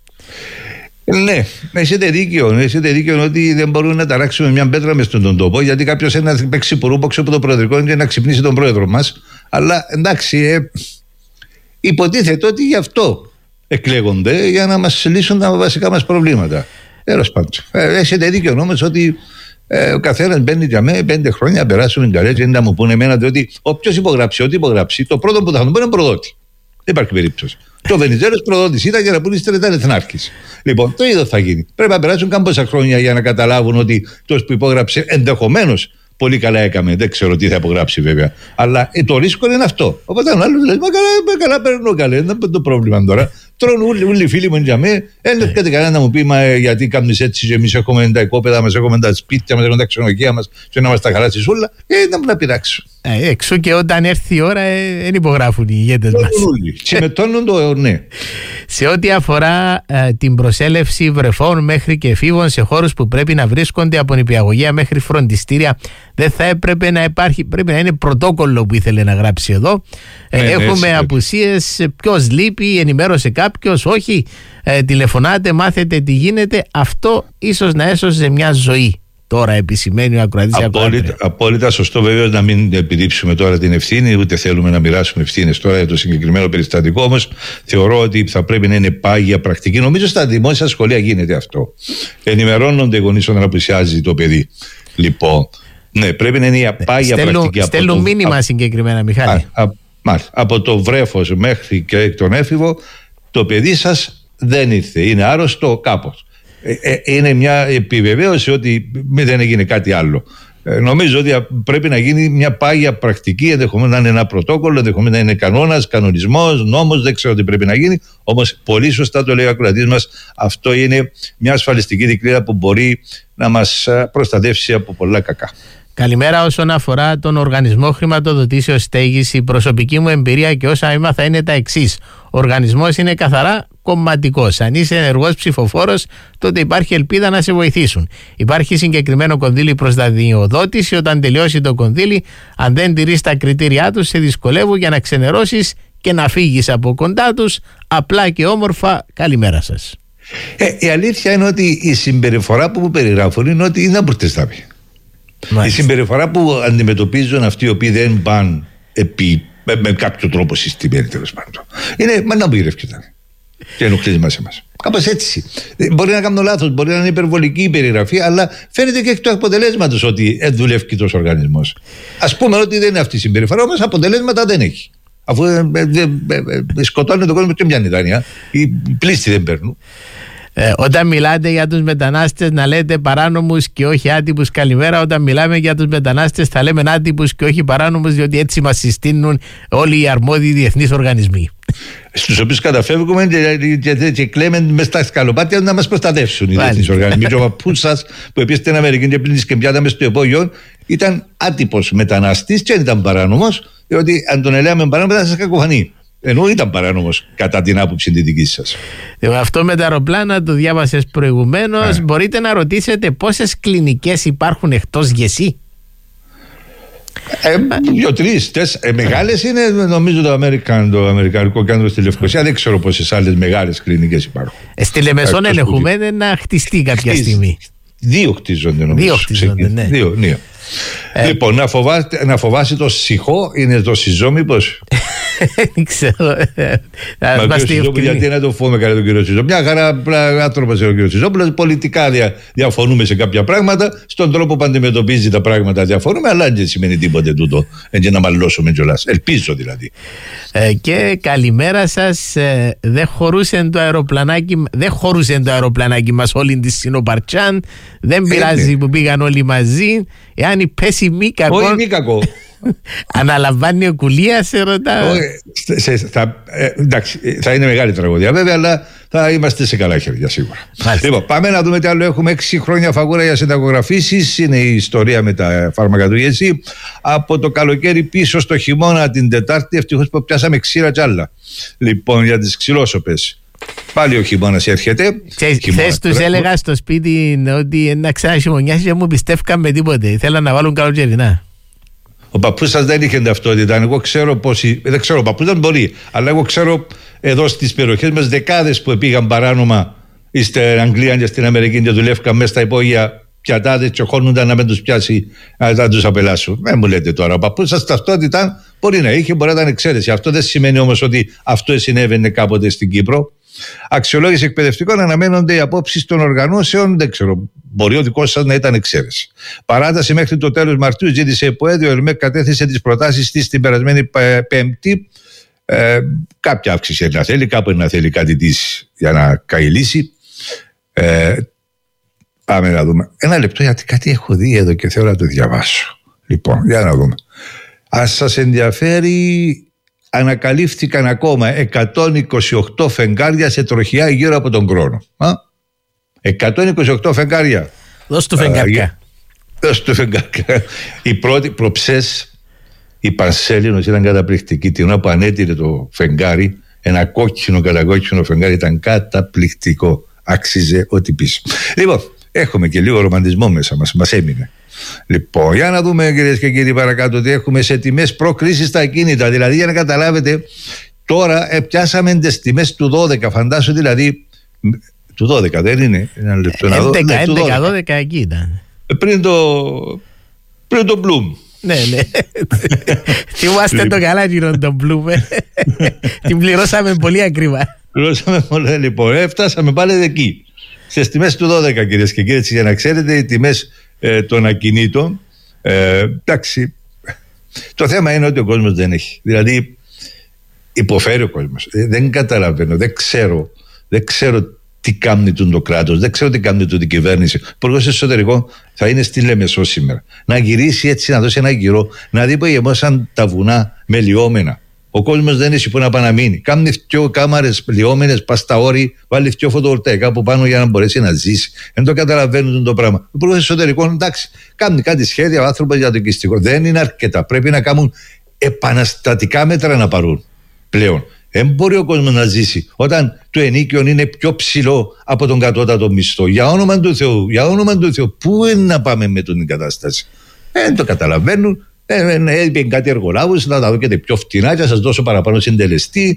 Ναι, έχετε δίκιο ότι δεν μπορούν να ταράξουμε μια πέτρα μες στον τόπο, γιατί κάποιος ένα παίξει πουρούποξο από το προεδρικό και να ξυπνήσει τον πρόεδρο μας. Αλλά εντάξει, υποτίθεται ότι γι' αυτό εκλέγονται, για να μας λύσουν τα βασικά μας προβλήματα. Τέλος πάντων. Έχετε δίκιο όμως ότι ο καθένας μπαίνει για μένα 5 χρόνια, περάσουν καλές, δεν θα μου πούνε εμένα, διότι όποιος υπογράψει, ό,τι υπογράψει, το πρώτο που θα μου πούνε είναι προδότη. Δεν υπάρχει περίπτωση. Το Βενιζέλος προδότης ήταν για να πούνε ήταν εθνάρχης. Λοιπόν, το ίδιο θα γίνει. Πρέπει να περάσουν κάμποσα χρόνια για να καταλάβουν ότι τόσο που υπόγραψε ενδεχομένως πολύ καλά έκαμε. Δεν ξέρω τι θα υπογράψει βέβαια. Αλλά το ρίσκο είναι αυτό. Οπότε ο άλλος λέει: Μα καλά παίρνω καλά. Δεν είναι το πρόβλημα τώρα. Τρώνε όλοι οι φίλοι μου για μένα. Δεν έρχεται κανένα να μου πει: Μα γιατί κάνεις έτσι? Και εμείς έχουμε τα οικόπεδα μας, έχουμε τα σπίτια μας, έχουμε τα ξενοδοχεία μας, και να μας τα χαράσει όλα. Να μου να πειράξω. Εξού και όταν έρθει η ώρα δεν υπογράφουν οι ηγέτες μας. Συμμετώνουν το ναι. Σε ό,τι αφορά την προσέλευση βρεφών μέχρι και εφήβων σε χώρους που πρέπει να βρίσκονται από νηπιαγωγεία μέχρι φροντιστήρια, δεν θα έπρεπε να υπάρχει? Πρέπει να είναι πρωτόκολλο που ήθελε να γράψει εδώ. Έχουμε απουσίες, ποιος λείπει, ενημέρωσε κάποιος, όχι, τηλεφωνάτε, μάθετε τι γίνεται. Αυτό ίσως να έσωσε μια ζωή. τώρα επισημαίνει ο ακροατής. Απόλυτα σωστό, βεβαίως, να μην επιδείξουμε τώρα την ευθύνη, ούτε θέλουμε να μοιράσουμε ευθύνες τώρα για το συγκεκριμένο περιστατικό. Όμως θεωρώ ότι θα πρέπει να είναι πάγια πρακτική. Νομίζω στα δημόσια σχολεία γίνεται αυτό. Ενημερώνονται οι γονείς όταν απουσιάζει το παιδί. Λοιπόν, ναι, πρέπει να είναι η πάγια πρακτική. Στέλνουν μήνυμα συγκεκριμένα, Μιχάλη. Από το βρέφος μέχρι και τον έφηβο, το παιδί σας δεν ήρθε, είναι άρρωστο κάπως. Είναι μια επιβεβαίωση ότι δεν έγινε κάτι άλλο. Νομίζω ότι πρέπει να γίνει μια πάγια πρακτική, ενδεχομένως να είναι ένα πρωτόκολλο, ενδεχομένως να είναι κανόνας, κανονισμός, νόμος, δεν ξέρω τι πρέπει να γίνει. Όμως πολύ σωστά το λέει ο ακροατής μας, αυτό είναι μια ασφαλιστική δικλείδα που μπορεί να μας προστατεύσει από πολλά κακά. Καλημέρα. Όσον αφορά τον Οργανισμό Χρηματοδοτήσεως Στέγης, η προσωπική μου εμπειρία και όσα έμαθα είναι τα εξής. Ο οργανισμός είναι καθαρά κομματικός. Αν είσαι ενεργός ψηφοφόρος, τότε υπάρχει ελπίδα να σε βοηθήσουν. Υπάρχει συγκεκριμένο κονδύλι προς δανειοδότηση. Όταν τελειώσει το κονδύλι, αν δεν τηρείς τα κριτήριά τους, σε δυσκολεύουν για να ξενερώσεις και να φύγεις από κοντά τους. Απλά και όμορφα, καλημέρα σας. Η αλήθεια είναι ότι η συμπεριφορά που μου περιγράφουν είναι ότι είναι αμπουρτεστάβη. Η συμπεριφορά που αντιμετωπίζουν αυτοί οι οποίοι δεν πάνε με κάποιο τρόπο συστημένοι, τέλος πάντων, είναι μα να μπήρευκε και ενοχλείς μας εμάς. Κάπως έτσι. Μπορεί να κάνω λάθος, μπορεί να είναι υπερβολική η περιγραφή, αλλά φαίνεται και εκ του αποτελέσματος ότι δουλεύει τόσο οργανισμός. Ας πούμε ότι δεν είναι αυτή η συμπεριφορά, όμως αποτελέσματα δεν έχει. Αφού σκοτώνει τον κόσμο και μια Ιδάνεια, οι πλήστοι δεν παίρνουν. Όταν μιλάτε για τους μετανάστες να λέτε παράνομους και όχι άτυπους καλημέρα. Όταν μιλάμε για τους μετανάστες θα λέμε άτυπους και όχι παράνομους, διότι έτσι μας συστήνουν όλοι οι αρμόδιοι διεθνείς οργανισμοί. Στους οποίους καταφεύγουμε και κλαίμε μες στα σκαλοπάτια να μας προστατεύσουν οι διεθνείς οργανισμοί. Και ο παππούς σας που επίσης στην Αμερική και πλήνεις και πιάτα μες στο υπόγειο ήταν άτυπος μεταναστής και δεν ήταν παράνομος, διότι αν τον ελέγαμε παράνομο θα σας κακοφανεί. Ενώ ήταν παράνομος κατά την άποψη τη δική σας. Αυτό με τα αεροπλάνα το διάβασες προηγουμένως. Μπορείτε να ρωτήσετε πόσες κλινικές υπάρχουν εκτός ΓΕΣΥ? 2-3. Μεγάλες είναι νομίζω το Αμερικανικό κέντρο στη Λευκοσία. Δεν ξέρω πόσες άλλες μεγάλες κλινικές υπάρχουν. Στη Λεμεσόν ελεγχομένε να χτιστεί κάποια στιγμή. 2 χτίζονται νομίζω. 2 χτίζονται, ναι. 2. Λοιπόν, να φοβάσει το σιχό είναι το σιζό, μήπως? Δεν ξέρω. Μα γιατί να το φοβούμε καλά τον κύριο Σιζό? Μια χαρά άνθρωπος είναι ο κύριος Σιζόπουλος. Πολιτικά διαφωνούμε σε κάποια πράγματα. Στον τρόπο που αντιμετωπίζει τα πράγματα διαφωνούμε, αλλά δεν σημαίνει τίποτε τούτο. Έτσι να μαλλώσουμε κιόλας. Ελπίζω δηλαδή. Και καλημέρα σας. Δεν χωρούσε το αεροπλανάκι μας όλη τη Συνοπαρτσάν. Δεν πειράζει που πήγαν όλοι μαζί. Εάν πέσει μη κακό. Όχι μη κακό. Αναλαμβάνει ο Κουλίας, σε ρωτάω. Εντάξει, θα είναι μεγάλη τραγωδία βέβαια, αλλά θα είμαστε σε καλά χέρια σίγουρα. Λοιπόν, πάμε να δούμε τι άλλο έχουμε. 6 χρόνια φαγούρα για συνταγογραφήσεις. Είναι η ιστορία με τα φάρμακα του ΓΕΣΥ. Από το καλοκαίρι πίσω στο χειμώνα την Τετάρτη, ευτυχώς που πιάσαμε ξύρα κι άλλα. Λοιπόν, για τις ξυλόσοπες. Πάλι ο χειμώνας έρχεται. Χθες τους έλεγα στο σπίτι ότι να ξαναχειμωνιάσει και μου πιστεύκαν τίποτε. Θέλαν να βάλουν καλοκαιρινά. Ο παππούς σας δεν είχε ταυτότητα. Εγώ ξέρω πόσοι. Δεν ξέρω, ο παππούς δεν μπορεί. Αλλά εγώ ξέρω εδώ στις περιοχές μας δεκάδες που πήγαν παράνομα στην Αγγλία και στην Αμερική και δουλεύκαν μέσα στα υπόγεια πιατάδες και χώνονταν να μην τους πιάσει, να τους απελάσουν. Δεν μου λέτε τώρα. Ο παππούς σας ταυτότητα μπορεί να είχε, μπορεί να ήταν εξαίρεση. Αυτό δεν σημαίνει όμως ότι αυτό συνέβαινε κάποτε στην Κύπρο. Αξιολόγηση εκπαιδευτικών αναμένονται οι απόψεις των οργανώσεων. Δεν ξέρω, μπορεί ο δικός σας να ήταν εξαίρεση. Παράταση μέχρι το τέλος Μαρτίου ζήτησε η ΠΟΕΔ. Ο ΕΡΜΕΚ κατέθεσε τις προτάσεις της την περασμένη Πέμπτη. Κάποια αύξηση να θέλει, κάπου να θέλει κάτι της για να καηλήσει. Πάμε να δούμε. Ένα λεπτό, γιατί κάτι έχω δει εδώ και θέλω να το διαβάσω. Λοιπόν, για να δούμε. Ας σας ενδιαφέρει. Ανακαλύφθηκαν ακόμα 128 φεγγάρια σε τροχιά γύρω από τον Κρόνο. 128 φεγγάρια. Δώσ' του φεγγάρια. Δώσ' του φεγγάρια. Η πρώτη προψές, η Πανσέλινος ήταν καταπληκτική. Την ώρα που ανέτειλε το φεγγάρι, ένα κόκκινο κατακόκκινο φεγγάρι, ήταν καταπληκτικό. Άξιζε ό,τι πεις. Λοιπόν, έχουμε και λίγο ρομαντισμό μέσα μας έμεινε. Λοιπόν, για να δούμε κυρίες και κύριοι παρακάτω ότι έχουμε σε τιμές προκρίσεις στα ακίνητα. Δηλαδή, για να καταλάβετε, τώρα πιάσαμε τις τιμές του 12. Φαντάσου δηλαδή, του 12 δεν είναι? Ένα λεπτό να δω. 11-12 εκεί ήταν. πριν το Bloom. Ναι. Θυμάστε το καλά γύρω τον Bloom. Την πληρώσαμε πολύ ακριβά. Λοιπόν, φτάσαμε πάλι εκεί. Στις τιμές του 12, κυρίες και κύριοι, για να ξέρετε, οι τιμές των ακινήτων, εντάξει, το θέμα είναι ότι ο κόσμος δεν έχει. Δηλαδή, υποφέρει ο κόσμος. Δεν καταλαβαίνω, δεν ξέρω τι κάνει το κράτος, δεν ξέρω τι κάνει την κυβέρνηση. Ο Υπουργός Εσωτερικών θα είναι στη Λεμεσό σήμερα. Να γυρίσει έτσι, να δώσει ένα γύρο, να δει που γεμώσαν τα βουνά με λιώμενα. Ο κόσμος δεν έχει που να πάει να μείνει. Κάνει δυο κάμαρες λιώμενες, πας στα όρη, βάλει δυο φωτοβολταϊκά από πάνω για να μπορέσει να ζήσει. Δεν το καταλαβαίνουν το πράγμα. Ο Υπουργός Εσωτερικών, εντάξει, κάνει κάτι σχέδια ο άνθρωπος για το οικιστικό. Δεν είναι αρκετά. Πρέπει να κάνουν επαναστατικά μέτρα να πάρουν πλέον. Δεν μπορεί ο κόσμος να ζήσει όταν το ενίκιο είναι πιο ψηλό από τον κατώτατο μισθό. Για όνομα του Θεού, πού είναι να πάμε με την κατάσταση? Δεν το καταλαβαίνουν. Είπε κάτι εργολάβους, να τα δώκετε πιο φτηνά και να σας δώσω παραπάνω συντελεστή,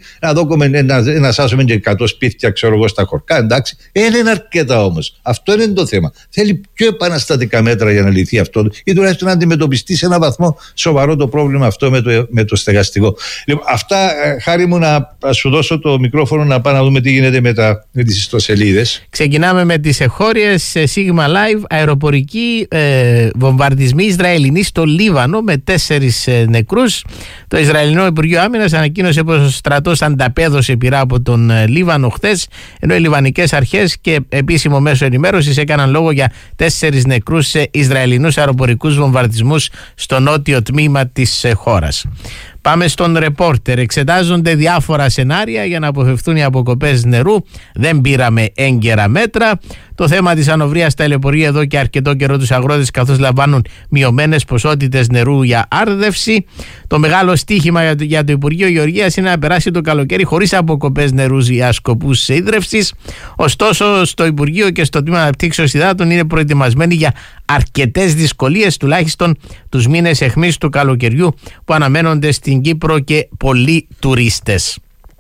να σάσουμε και 100 σπίτια, ξέρω εγώ, στα χωρκά. Εντάξει, δεν είναι αρκετά όμως. Αυτό είναι το θέμα. Θέλει πιο επαναστατικά μέτρα για να λυθεί αυτό, ή τουλάχιστον να αντιμετωπιστεί σε έναν βαθμό σοβαρό το πρόβλημα αυτό με το στεγαστικό. Λοιπόν, αυτά, Χάρη μου, να σου δώσω το μικρόφωνο να πάμε να δούμε τι γίνεται με τις ιστοσελίδες. Ξεκινάμε με τις εγχώριες. Sigma Live, αεροπορικοί βομβαρδισμοί Ισραηλινοί στο Λίβανο με 4 νεκρούς. Το Ισραηλινό Υπουργείο Άμυνας ανακοίνωσε πως ο στρατός ανταπέδωσε πυρά από τον Λίβανο χθες, ενώ οι λιβανικές αρχές και επίσημο μέσο ενημέρωσης έκαναν λόγο για 4 νεκρούς σε Ισραηλινούς αεροπορικούς βομβαρδισμούς στο νότιο τμήμα της χώρας. Πάμε στον ρεπόρτερ. Εξετάζονται διάφορα σενάρια για να αποφευθούν οι αποκοπές νερού. Δεν πήραμε έγκαιρα μέτρα. Το θέμα της ανοβρίας ταλαιπωρεί εδώ και αρκετό καιρό τους αγρότες, καθώς λαμβάνουν μειωμένες ποσότητες νερού για άρδευση. Το μεγάλο στίχημα για το Υπουργείο Γεωργίας είναι να περάσει το καλοκαίρι χωρίς αποκοπές νερού για σκοπούς ίδρευσης. Ωστόσο, στο Υπουργείο και στο Τμήμα Αναπτύξεως Υδάτων είναι προετοιμασμένοι για αρκετές δυσκολίες, τουλάχιστον τους μήνες αιχμής του καλοκαιριού που αναμένονται στην Κύπρο και πολλοί τουρίστες.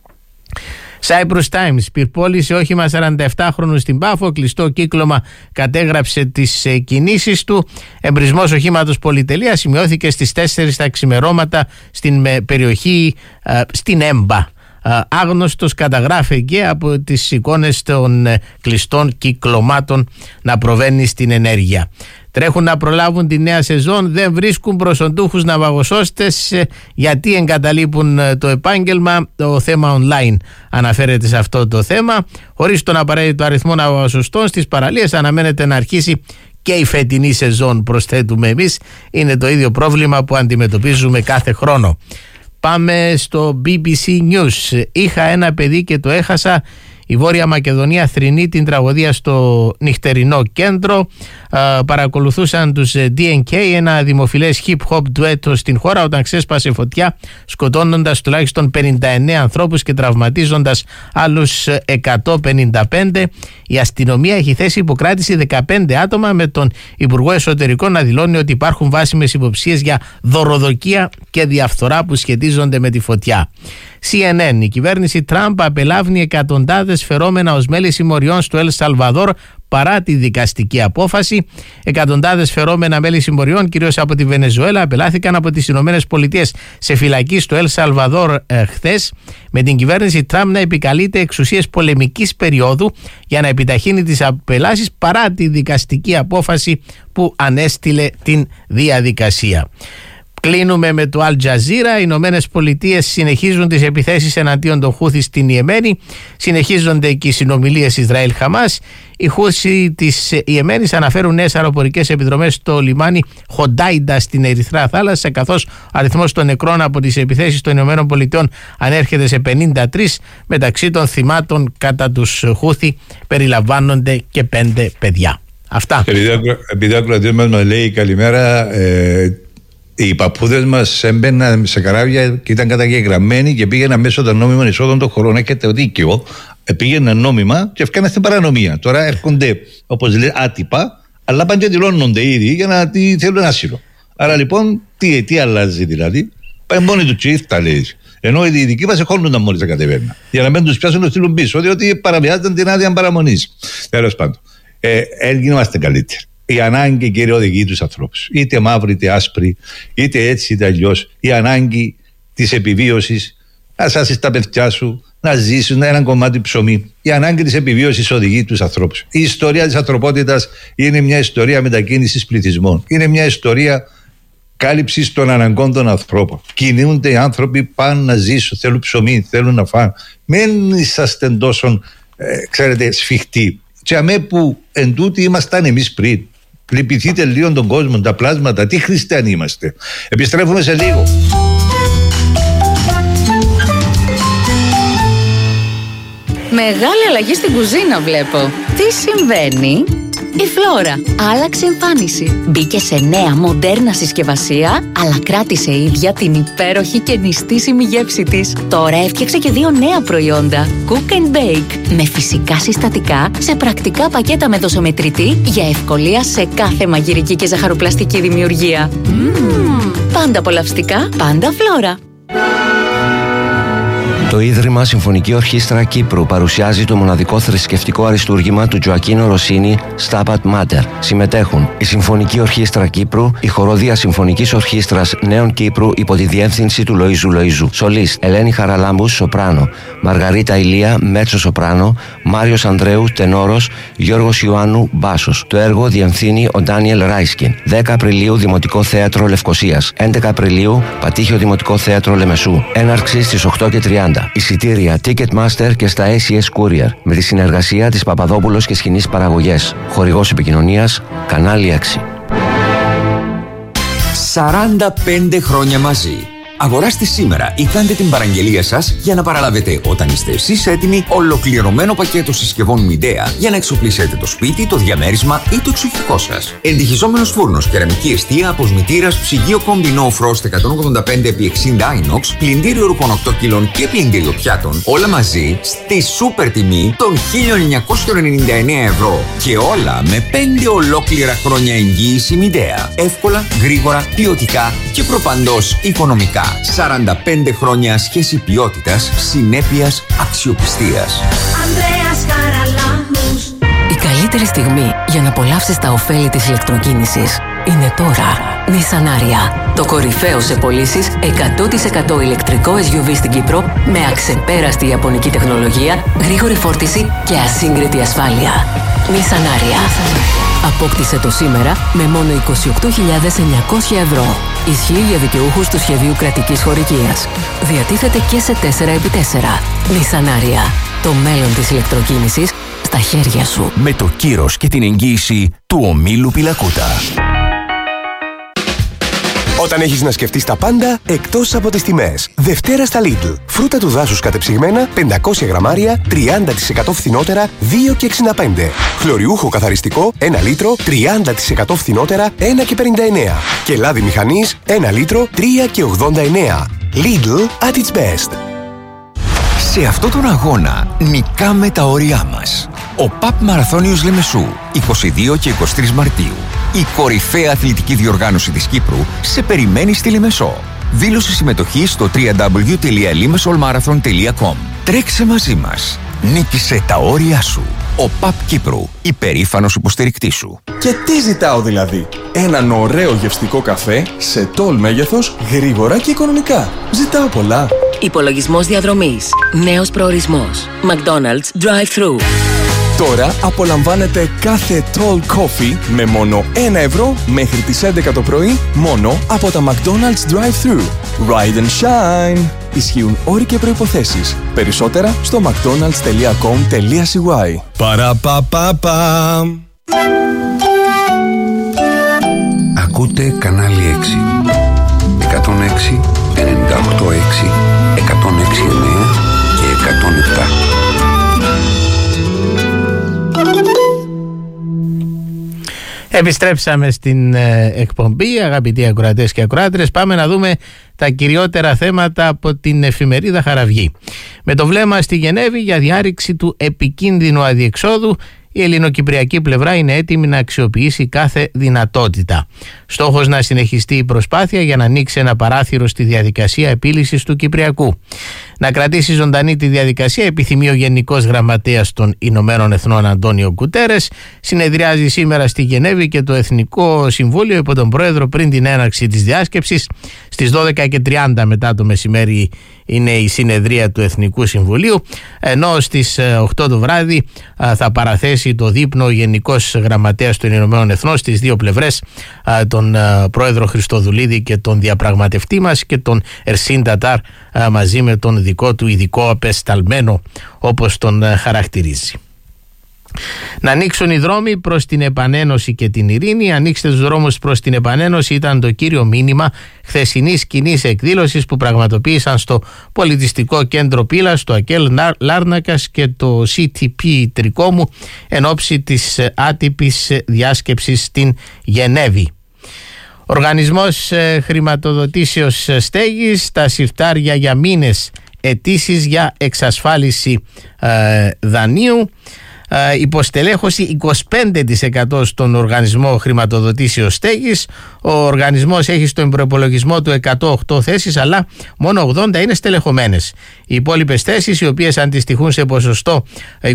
Cyprus Times, πυρπόλησε όχημα 47χρονου στην Πάφο, κλειστό κύκλωμα κατέγραψε τις κινήσεις του. Εμπρισμός οχήματος πολυτελείας σημειώθηκε στις 4 τα ξημερώματα στην περιοχή στην Έμπα. Άγνωστος καταγράφηκε από τις εικόνες των κλειστών κυκλωμάτων να προβαίνει στην ενέργεια. Τρέχουν να προλάβουν τη νέα σεζόν, δεν βρίσκουν προσοντούχους ναυαγοσώστες γιατί εγκαταλείπουν το επάγγελμα. Το θέμα online αναφέρεται σε αυτό το θέμα. Χωρίς τον απαραίτητο αριθμό ναυαγοσωστών στις παραλίες αναμένεται να αρχίσει και η φετινή σεζόν, προσθέτουμε εμείς. Είναι το ίδιο πρόβλημα που αντιμετωπίζουμε κάθε χρόνο. Πάμε στο BBC News. Είχα ένα παιδί και το έχασα. Η Βόρεια Μακεδονία θρηνεί την τραγωδία στο νυχτερινό κέντρο. Παρακολουθούσαν τους DNK, ένα δημοφιλές hip-hop ντουέτο στην χώρα, όταν ξέσπασε φωτιά, σκοτώνοντας τουλάχιστον 59 ανθρώπους και τραυματίζοντας άλλους 155. Η αστυνομία έχει θέσει υποκράτηση 15 άτομα, με τον Υπουργό Εσωτερικών να δηλώνει ότι υπάρχουν βάσιμες υποψίες για δωροδοκία και διαφθορά που σχετίζονται με τη φωτιά. CNN, η κυβέρνηση Τραμπ απελάβνει εκατοντάδες φερόμενα ως μέλη συμμοριών στο Ελ Σαλβαδόρ παρά τη δικαστική απόφαση. Εκατοντάδες φερόμενα μέλη συμμοριών, κυρίως από τη Βενεζουέλα, απελάθηκαν από τις Ηνωμένες Πολιτείες σε φυλακή στο Ελ Σαλβαδόρ χθες, με την κυβέρνηση Τραμπ να επικαλείται εξουσίες πολεμικής περίοδου για να επιταχύνει τις απελάσεις παρά τη δικαστική απόφαση που ανέστηλε την διαδικασία. Κλείνουμε με το Al Jazeera. Οι Ηνωμένες Πολιτείες συνεχίζουν τις επιθέσεις εναντίον των Χούθι στην Ιεμένη. Συνεχίζονται και οι συνομιλίες Ισραήλ-Χαμάς. Οι Χούθι της Ιεμένης αναφέρουν νέες αεροπορικές επιδρομές στο λιμάνι Χοντάιντα στην Ερυθρά Θάλασσα, καθώς ο αριθμός των νεκρών από τις επιθέσεις των Ηνωμένων Πολιτειών ανέρχεται σε 53. Μεταξύ των θυμάτων κατά τους Χούθι περιλαμβάνονται και 5 παιδιά. Αυτά. Επειδή ο ακροατής μας λέει καλημέρα, οι παππούδες μας έμπαιναν σε καράβια και ήταν καταγεγραμμένοι και πήγαιναν μέσω των νόμιμων εισόδων των χωρών. Έχετε δίκιο. Πήγαιναν νόμιμα και έφτιαναν στην παρανομία. Τώρα έρχονται, όπως λέει, άτυπα, αλλά πάνε και δηλώνονται ήδη για να θέλουν άσυλο. Άρα λοιπόν, τι αλλάζει δηλαδή? Πάει μόνοι του τσίφ, τα λέει. Ενώ οι δικοί μας εχώνονταν μόλις τα κατεβαίνουν. Για να μην τους πιάσουν να στείλουν πίσω, διότι παραβιάζονταν την άδεια παραμονής. Τέλος πάντων. Γινόμαστε καλύτεροι. Η ανάγκη, κύριε, οδηγεί τους ανθρώπους. Είτε μαύροι, είτε άσπροι, είτε έτσι, είτε αλλιώς. Η ανάγκη της επιβίωσης, να σάσεις τα παιδιά σου, να ζήσουν ένα κομμάτι ψωμί. Η ανάγκη της επιβίωσης οδηγεί τους ανθρώπους. Η ιστορία της ανθρωπότητας είναι μια ιστορία μετακίνησης πληθυσμών. Είναι μια ιστορία κάλυψης των αναγκών των ανθρώπων. Κινούνται οι άνθρωποι, πάνε να ζήσουν, θέλουν ψωμί, θέλουν να φάνε. Μην είσαστε τόσο, ξέρετε, σφιχτοί. Και αμέ που εν τούτοι ήμασταν εμείς πριν. Λυπηθείτε λίγο τον κόσμο, τα πλάσματα, τι χριστιανοί είμαστε. Επιστρέφουμε σε λίγο. Μεγάλη αλλαγή στην κουζίνα βλέπω. Τι συμβαίνει? Η Φλόρα άλλαξε εμφάνιση. Μπήκε σε νέα μοντέρνα συσκευασία, αλλά κράτησε ίδια την υπέροχη και νηστίσιμη γεύση της. Τώρα έφτιαξε και 2 νέα προϊόντα. Cook and Bake, με φυσικά συστατικά, σε πρακτικά πακέτα με δοσομετρητή, για ευκολία σε κάθε μαγειρική και ζαχαροπλαστική δημιουργία. Πάντα απολαυστικά, πάντα Φλόρα. Το Ίδρυμα Συμφωνική Ορχήστρα Κύπρου παρουσιάζει το μοναδικό θρησκευτικό αριστούργημα του Τζοακίνο Ροσίνη, Stabat Mater. Συμμετέχουν η Συμφωνική Ορχήστρα Κύπρου, η Χοροδία Συμφωνικής Ορχήστρας Νέων Κύπρου υπό τη διεύθυνση του Λοΐζου. Σολίστ Ελένη Χαραλάμπους, σοπράνο. Μαργαρίτα Ηλία, μέτσο σοπράνο. Μάριος Ανδρέου, τενόρος. Γιώργος Ιωάννου, μπάσος. Το έργο διευθύνει ο Ντάνιελ Ράισκιν. 10 Απριλίου Δημοτικό Θέατρο Λευκωσίας. 11 Απριλίου Πατήχιο Δημοτικό Θέατρο Λεμεσού. Έναρξη στις 8:30. Εισιτήρια Ticketmaster και στα SES Courier με τη συνεργασία της Παπαδόπουλος και Σκηνής Παραγωγές. Χορηγός επικοινωνίας Κανάλι 6. 45 χρόνια μαζί. Αγοράστε σήμερα ή κάντε την παραγγελία σας για να παραλάβετε, όταν είστε εσείς έτοιμοι, ολοκληρωμένο πακέτο συσκευών Midea για να εξοπλίσετε το σπίτι, το διαμέρισμα ή το εξοχικό σας. Εντυχιζόμενος φούρνος, κεραμική εστία, αποσμητήρας, ψυγείο Combi No Frost 185x60 Inox, πλυντήριο ρούχων 8 κιλών και πλυντήριο πιάτων, όλα μαζί στη σούπερ τιμή των 1.999 ευρώ. Και όλα με 5 ολόκληρα χρόνια εγγύηση Midea. Εύκολα, γρήγορα, ποιοτικά και προπαντός οικονομικά. 45 χρόνια σχέση ποιότητας, συνέπειας, αξιοπιστίας. Ανδρέας Χαραλάμπους. Η καλύτερη στιγμή για να απολαύσεις τα ωφέλη της ηλεκτροκίνησης είναι τώρα. Nissan Ariya, το κορυφαίο σε πωλήσεις 100% ηλεκτρικό SUV στην Κύπρο με αξεπέραστη ιαπωνική τεχνολογία, γρήγορη φόρτιση και ασύγκριτη ασφάλεια. Nissan Ariya. Απόκτησε το σήμερα με μόνο 28.900 ευρώ. Ισχύει για δικαιούχους του σχεδίου κρατικής χορηγίας. Διατίθεται και σε 4x4. Nissan Ariya, το μέλλον της ηλεκτροκίνησης στα χέρια σου. Με το κύρος και την εγγύηση του ομίλου Πιλακούτα. Όταν έχεις να σκεφτείς τα πάντα εκτός από τις τιμές. Δευτέρα στα Lidl. Φρούτα του δάσους κατεψυγμένα 500 γραμμάρια 30% φθηνότερα 2,65. Χλωριούχο καθαριστικό 1 λίτρο 30% φθηνότερα 1,59. Και λάδι μηχανής 1 λίτρο 3,89. Lidl at its best. Σε αυτόν τον αγώνα νικάμε τα όρια μας. Ο ΠΑΠ Μαραθώνιος Λεμεσού, 22 και 23 Μαρτίου. Η κορυφαία αθλητική διοργάνωση της Κύπρου σε περιμένει στη Λεμεσό. Δήλωσε συμμετοχή στο www.limesolmarathon.com. Τρέξε μαζί μας. Νίκησε τα όρια σου. Ο ΠΑΠ Κύπρου, υπερήφανος υποστηρικτής σου. Και τι ζητάω δηλαδή? Έναν ωραίο γευστικό καφέ σε τόλ μέγεθος, γρήγορα και οικονομικά. Ζητάω πολλά. Υπολογισμός διαδρομής. Νέος προορισμός. McDonald's Drive-Thru. Τώρα απολαμβάνετε κάθε tall coffee με μόνο 1 ευρώ μέχρι τις 11 το πρωί μόνο από τα McDonald's Drive-Thru. Ride and shine. Ισχύουν όροι και προϋποθέσεις. Περισσότερα στο mcdonalds.com.cy. Παραπαπαπα. Ακούτε Κανάλι 6. 106, 98,6, 106,9 και 107. Επιστρέψαμε στην εκπομπή, αγαπητοί ακροατές και ακροάτρες. Πάμε να δούμε τα κυριότερα θέματα από την εφημερίδα Χαραυγή. Με το βλέμμα στη Γενέβη για διάρρηξη του επικίνδυνου αδιεξόδου, η ελληνοκυπριακή πλευρά είναι έτοιμη να αξιοποιήσει κάθε δυνατότητα. Στόχος να συνεχιστεί η προσπάθεια για να ανοίξει ένα παράθυρο στη διαδικασία επίλυσης του Κυπριακού. Να κρατήσει ζωντανή τη διαδικασία επιθυμεί ο Γενικός Γραμματέας των Ηνωμένων Εθνών Αντώνιο Γκουτέρες. Συνεδριάζει σήμερα στη Γενέβη και το Εθνικό Συμβούλιο υπό τον Πρόεδρο πριν την έναρξη της διάσκεψης. Στις 12:30 μετά το μεσημέρι είναι η συνεδρία του Εθνικού Συμβουλίου, ενώ στις 8 το βράδυ θα παραθέσει το δείπνο ο Γενικός Γραμματέας των Ηνωμένων Εθνών στις δύο πλευρές, τον Πρόεδρο Χριστοδουλίδη και τον διαπραγματευτή μας και τον Ερσίν Τατάρ μαζί με τον δικό του ειδικό απεσταλμένο, όπως τον χαρακτηρίζει. Να ανοίξουν οι δρόμοι προς την επανένωση και την ειρήνη. Ανοίξτε τους δρόμους προς την επανένωση ήταν το κύριο μήνυμα χθεσινής κοινής εκδήλωσης που πραγματοποίησαν στο Πολιτιστικό Κέντρο Πύλας, το ΑΚΕΛ Λάρνακας και το CTP Τρικόμου εν ώψη της άτυπης διάσκεψης στην Γενέβη. Οργανισμός χρηματοδοτήσεως στέγης, τα συρτάρια για μήνες, αιτήσεις για εξασφάλιση δανείου. Υποστελέχωση 25% στον οργανισμό χρηματοδοτήσεως στέγης. Ο οργανισμός έχει στον προϋπολογισμό του 108 θέσεις, αλλά μόνο 80 είναι στελεχωμένες. Οι υπόλοιπες θέσεις, οι οποίες αντιστοιχούν σε ποσοστό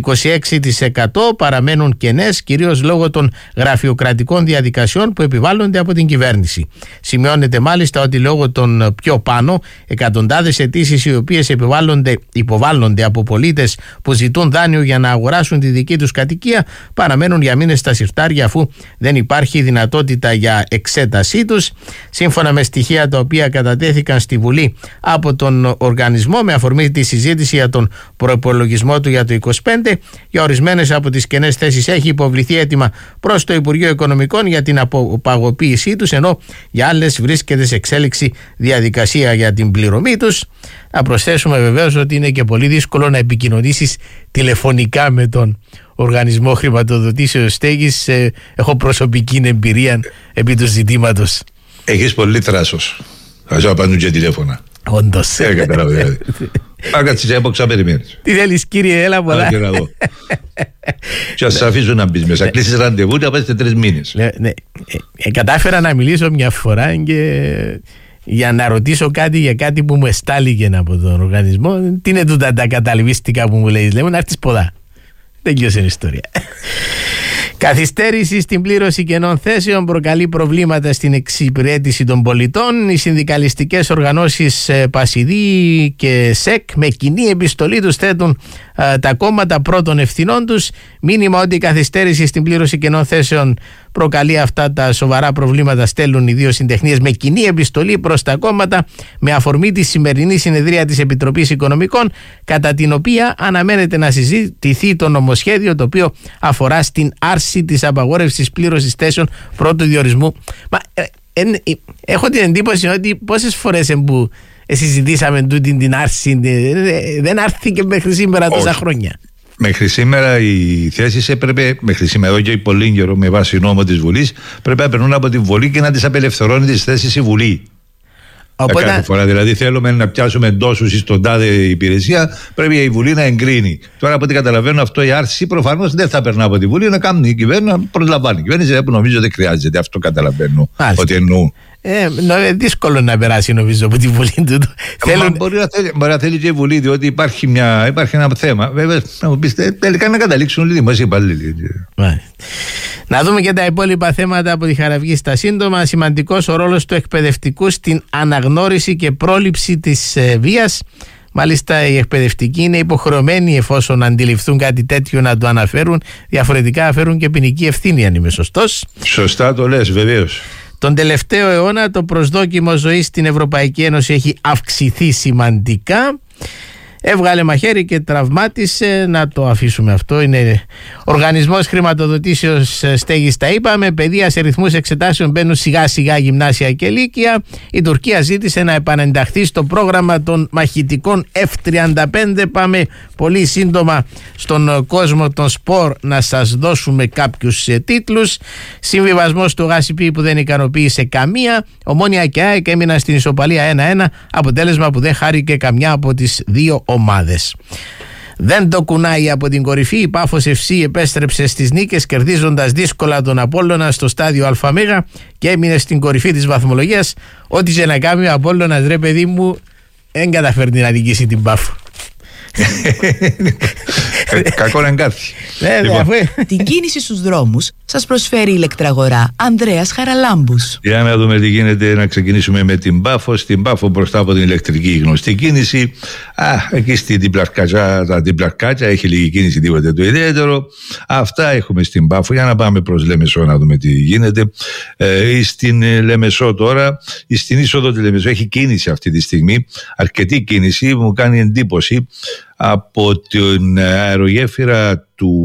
26%, παραμένουν κενές, κυρίως λόγω των γραφειοκρατικών διαδικασιών που επιβάλλονται από την κυβέρνηση. Σημειώνεται μάλιστα ότι λόγω των πιο πάνω εκατοντάδες αιτήσεις οι οποίες υποβάλλονται από πολίτες που ζητούν δάνειο για να αγοράσουν τη δική τους κατοικία παραμένουν για μήνες στα συρτάρια, αφού δεν υπάρχει δυνατότητα για εξέτασή τους. Σύμφωνα με στοιχεία τα οποία κατατέθηκαν στη Βουλή από τον οργανισμό με αφορμή τη συζήτηση για τον προϋπολογισμό του για το 2025, για ορισμένες από τις κενές θέσεις έχει υποβληθεί αίτημα προς το Υπουργείο Οικονομικών για την αποπαγωποίησή τους, ενώ για άλλες βρίσκεται σε εξέλιξη διαδικασία για την πληρωμή τους. Να προσθέσουμε βεβαίως ότι είναι και πολύ δύσκολο να επικοινωνήσεις τηλεφωνικά με τον Οργανισμό Χρηματοδοτήσεως Στέγης. Έχω προσωπική εμπειρία επί του ζητήματος. Έχεις πολύ θράσος. Θα σου απαντούν και τηλέφωνα. Όντως. Κατάλαβε δηλαδή. Κάτσε έποξα περιμένεις. Τι θέλεις κύριε, έλα πολλά. Και ας σε αφήσουν να μπεις μέσα. Κλείσεις ραντεβού και να πας σε 3 μήνες. Ναι. Κατάφερα να μιλήσω μια φορά και για να ρωτήσω κάτι για κάτι που μου εστάληκε από τον οργανισμό. Τι είναι τούτα τα καταλυβίστικα που μου λέει? Λέμε να έρθεις ποδά. Τελειώσε η ιστορία. Καθυστέρηση στην πλήρωση κενών θέσεων προκαλεί προβλήματα στην εξυπηρέτηση των πολιτών. Οι συνδικαλιστικές οργανώσεις Πασιδί και ΣΕΚ με κοινή επιστολή τους θέτουν τα κόμματα πρώτων ευθυνών τους. Μήνυμα ότι η καθυστέρηση στην πλήρωση κενών θέσεων προκαλεί αυτά τα σοβαρά προβλήματα στέλνουν οι δύο συντεχνίες με κοινή επιστολή προς τα κόμματα με αφορμή τη σημερινή συνεδρία της Επιτροπής Οικονομικών, κατά την οποία αναμένεται να συζητηθεί το νομοσχέδιο το οποίο αφορά στην άρση της απαγόρευσης πλήρωσης θέσεων πρώτου διορισμού. Έχω την εντύπωση ότι πόσες φορές που συζητήσαμε την άρση δεν άρθηκε μέχρι σήμερα τόσα χρόνια. Μέχρι σήμερα οι θέσεις έπρεπε, μέχρι σήμερα εδώ και πολύ καιρό με βάση νόμο της Βουλής, πρέπει να περνούν από την Βουλή και να τις απελευθερώνει τις θέσεις η Βουλή. Οπότε... Κάθε φορά δηλαδή θέλουμε να πιάσουμε τόσους στον τάδε υπηρεσία, πρέπει η Βουλή να εγκρίνει. Τώρα από ό,τι καταλαβαίνω αυτό η άρση προφανώς δεν θα περνά από τη Βουλή, να κάνουν η κυβέρνηση, να προσλαμβάνει. Η κυβέρνηση που νομίζω δεν χρειάζεται, αυτό καταλαβαίνω. Ότι εννοούν. Δύσκολο να περάσει νομίζω από τη Βουλή του. Μπορεί να θέλει και η Βουλή, διότι υπάρχει ένα θέμα. Βέβαια, να μου πείτε, τελικά να καταλήξουν όλοι οι δημόσιοι υπαλλήλοι. Να δούμε και τα υπόλοιπα θέματα από τη Χαραυγή στα σύντομα. Σημαντικός ο ρόλος του εκπαιδευτικού στην αναγνώριση και πρόληψη της βίας. Μάλιστα οι εκπαιδευτικοί είναι υποχρεωμένοι, εφόσον αντιληφθούν κάτι τέτοιο, να το αναφέρουν. Διαφορετικά αφαιρούν και ποινική ευθύνη, αν είμαι σωστός. Σωστά το λες, βεβαίως. Τον τελευταίο αιώνα το προσδόκιμο ζωής στην Ευρωπαϊκή Ένωση έχει αυξηθεί σημαντικά. Έβγαλε μαχαίρι και τραυμάτισε. Να το αφήσουμε αυτό. Είναι οργανισμός χρηματοδοτήσεως στέγης, τα είπαμε. Παιδεία σε ρυθμούς εξετάσεων μπαίνουν σιγά σιγά γυμνάσια και λύκεια. Η Τουρκία ζήτησε να επανενταχθεί στο πρόγραμμα των μαχητικών F-35. Πάμε πολύ σύντομα στον κόσμο των σπορ να σας δώσουμε κάποιους τίτλους. Συμβιβασμός του ΓΑΣΥΠΗ που δεν ικανοποίησε καμία. Ομόνοια και ΑΕΚ έμειναν στην ισοπαλία 1-1. Αποτέλεσμα που δεν χάρηκε καμιά από τις δύο ομάδες. Δεν το κουνάει από την κορυφή. Η Πάφος FC επέστρεψε στις νίκες, κερδίζοντας δύσκολα τον Απόλλωνα στο στάδιο ΑΜΕΓΑ και έμεινε στην κορυφή της βαθμολογίας. Ό,τι και να κάνει ο Απόλλωνας, ρε παιδί μου, δεν καταφέρνει να νικήσει την Πάφο. Κακό εγκάθι. Την κίνηση στους δρόμους σας προσφέρει η ηλεκτραγορά Ανδρέας Χαραλάμπους. Για να δούμε τι γίνεται, να ξεκινήσουμε με την Πάφο. Στην Πάφο μπροστά από την ηλεκτρική γνωστή κίνηση. Εκεί στην Διπλαρκάτια έχει λίγη κίνηση, τίποτε το ιδιαίτερο. Αυτά έχουμε στην Πάφο. Για να πάμε προς Λεμεσό να δούμε τι γίνεται. Στην Λεμεσό τώρα, στην είσοδο τη Λεμεσό έχει κίνηση αυτή τη στιγμή. Αρκετή κίνηση, μου κάνει εντύπωση. Από την αερογέφυρα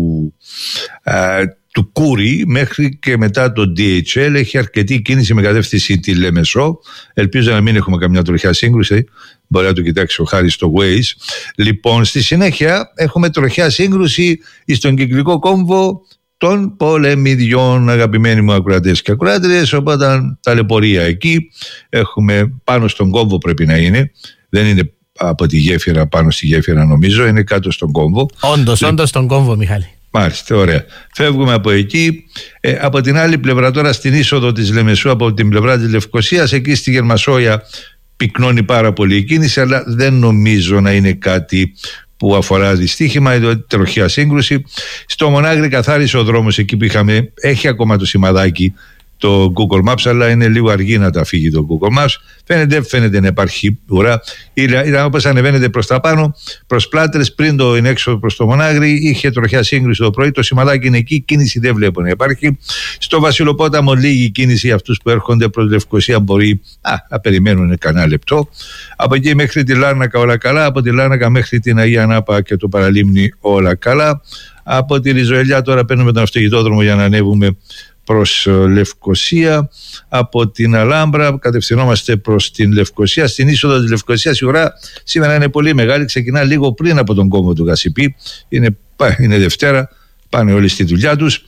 του Κούρι μέχρι και μετά το DHL έχει αρκετή κίνηση με κατεύθυνση τη Λεμεσό. Ελπίζω να μην έχουμε καμιά τροχιά σύγκρουση. Μπορεί να το κοιτάξει ο Χάρης στο Waze. Λοιπόν, στη συνέχεια έχουμε τροχιά σύγκρουση στον κυκλικό κόμβο των Πολεμιδιών, αγαπημένοι μου ακροατές και ακροάτριες. Οπότε ταλαιπωρία εκεί. Έχουμε πάνω στον κόμβο, πρέπει να είναι. Δεν είναι από τη γέφυρα πάνω στη γέφυρα, νομίζω, είναι κάτω στον κόμβο. Όντως στον κόμβο, Μιχάλη. Μάλιστα, ωραία. Φεύγουμε από εκεί. Από την άλλη πλευρά τώρα, στην είσοδο της Λεμεσού, από την πλευρά της Λευκωσίας, εκεί στη Γερμασόια πυκνώνει πάρα πολύ η κίνηση, αλλά δεν νομίζω να είναι κάτι που αφορά δυστύχημα, τροχιά σύγκρουση. Στο Μονάγρη καθάρισε ο δρόμος εκεί που είχαμε, έχει ακόμα το σημαδάκι το Google Maps, αλλά είναι λίγο αργή να τα φύγει το Google Maps. Φαίνεται να υπάρχει ουρά. Ήταν όπως ανεβαίνετε προς τα πάνω, προς Πλάτρες, πριν το είναι έξω προς το Μονάγρη, είχε τροχιά σύγκριση το πρωί. Το σημαδάκι είναι εκεί, κίνηση δεν βλέπω να υπάρχει. Στο Βασιλοπόταμο λίγη κίνηση για αυτούς που έρχονται προς Λευκωσία, μπορεί να περιμένουν κανένα λεπτό. Από εκεί μέχρι τη Λάρνακα όλα καλά, από τη Λάρνακα μέχρι την Αγία Νάπα και το Παραλίμνη όλα καλά. Από τη Ριζοελιά τώρα παίρνουμε τον αυτοκινητόδρομο για να ανέβουμε προς Λευκωσία. Από την Αλάμπρα κατευθυνόμαστε προς την Λευκωσία. Στην είσοδο της Λευκωσίας η ουρά σήμερα είναι πολύ μεγάλη, ξεκινά λίγο πριν από τον κόμβο του Γασιπί. Είναι Δευτέρα, πάνε όλοι στη δουλειά τους.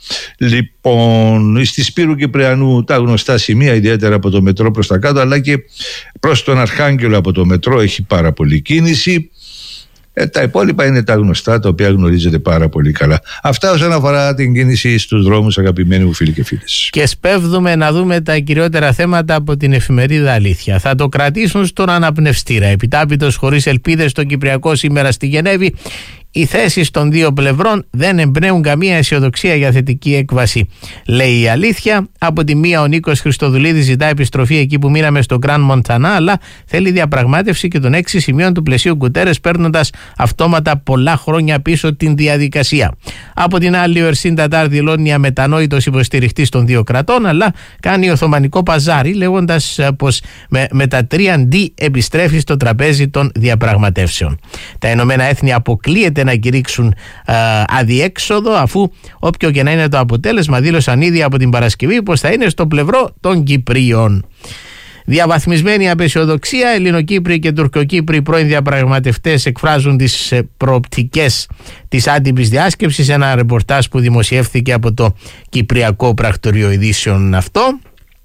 Λοιπόν, στη Σπύρου Κυπριανού τα γνωστά σημεία, ιδιαίτερα από το μετρό προς τα κάτω, αλλά και προς τον Αρχάγγελο από το μετρό έχει πάρα πολύ κίνηση. Τα υπόλοιπα είναι τα γνωστά, τα οποία γνωρίζετε πάρα πολύ καλά. Αυτά όσον αφορά την κίνηση στους δρόμους, αγαπημένοι μου φίλοι και φίλες. Και σπέβδουμε να δούμε τα κυριότερα θέματα από την εφημερίδα Αλήθεια. Θα το κρατήσουν στον αναπνευστήρα. Επιτάπητος χωρίς ελπίδες στο Κυπριακό σήμερα στη Γενέβη. Οι θέσεις των δύο πλευρών δεν εμπνέουν καμία αισιοδοξία για θετική έκβαση, λέει η Αλήθεια. Από τη μία, ο Νίκος Χριστοδουλίδης ζητά επιστροφή εκεί που μείναμε στο Γκραν Μοντανά, αλλά θέλει διαπραγμάτευση και των 6 σημείων του πλαισίου Γκουτέρες, παίρνοντας αυτόματα πολλά χρόνια πίσω την διαδικασία. Από την άλλη, ο Ερσίν Τατάρ δηλώνει αμετανόητος υποστηριχτής των δύο κρατών, αλλά κάνει οθωμανικό παζάρι, λέγοντας πως με τα 3D επιστρέφει στο τραπέζι των διαπραγματεύσεων. Τα Ηνωμένα Έθνη αποκλείεται να κηρύξουν αδιέξοδο, αφού όποιο και να είναι το αποτέλεσμα, δήλωσαν ήδη από την Παρασκευή πως θα είναι στο πλευρό των Κυπρίων. Διαβαθμισμένη απεσιοδοξία, Ελληνοκύπριοι και Τουρκοκύπριοι πρώην διαπραγματευτές εκφράζουν τις προοπτικές της άτυπης διάσκεψης, ένα ρεπορτάζ που δημοσιεύθηκε από το Κυπριακό Πρακτορείο Ειδήσεων αυτό.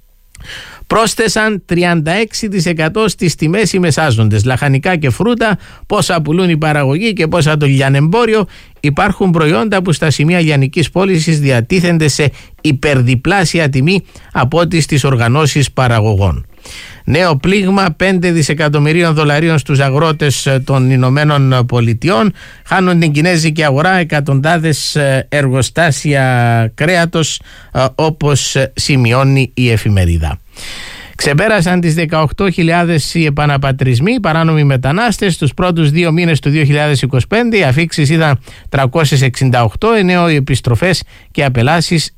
Πρόσθεσαν 36% στις τιμές οι μεσάζοντες. Λαχανικά και φρούτα, πόσα πουλούν οι παραγωγοί και πόσα το λιανεμπόριο. Υπάρχουν προϊόντα που στα σημεία λιανικής πώλησης διατίθενται σε υπερδιπλάσια τιμή από ό,τι στις οργανώσεις παραγωγών. Νέο πλήγμα 5 δισεκατομμυρίων δολαρίων στους αγρότες των Ηνωμένων Πολιτειών. Χάνουν την κινέζικη αγορά εκατοντάδες εργοστάσια κρέατος, όπως σημειώνει η εφημερίδα. Ξεπέρασαν τις 18.000 οι επαναπατρισμοί, παράνομοι μετανάστες. Τους πρώτους 2 μήνες του 2025 οι αφήξεις ήταν 368, ενώ οι επιστροφές και απελάσεις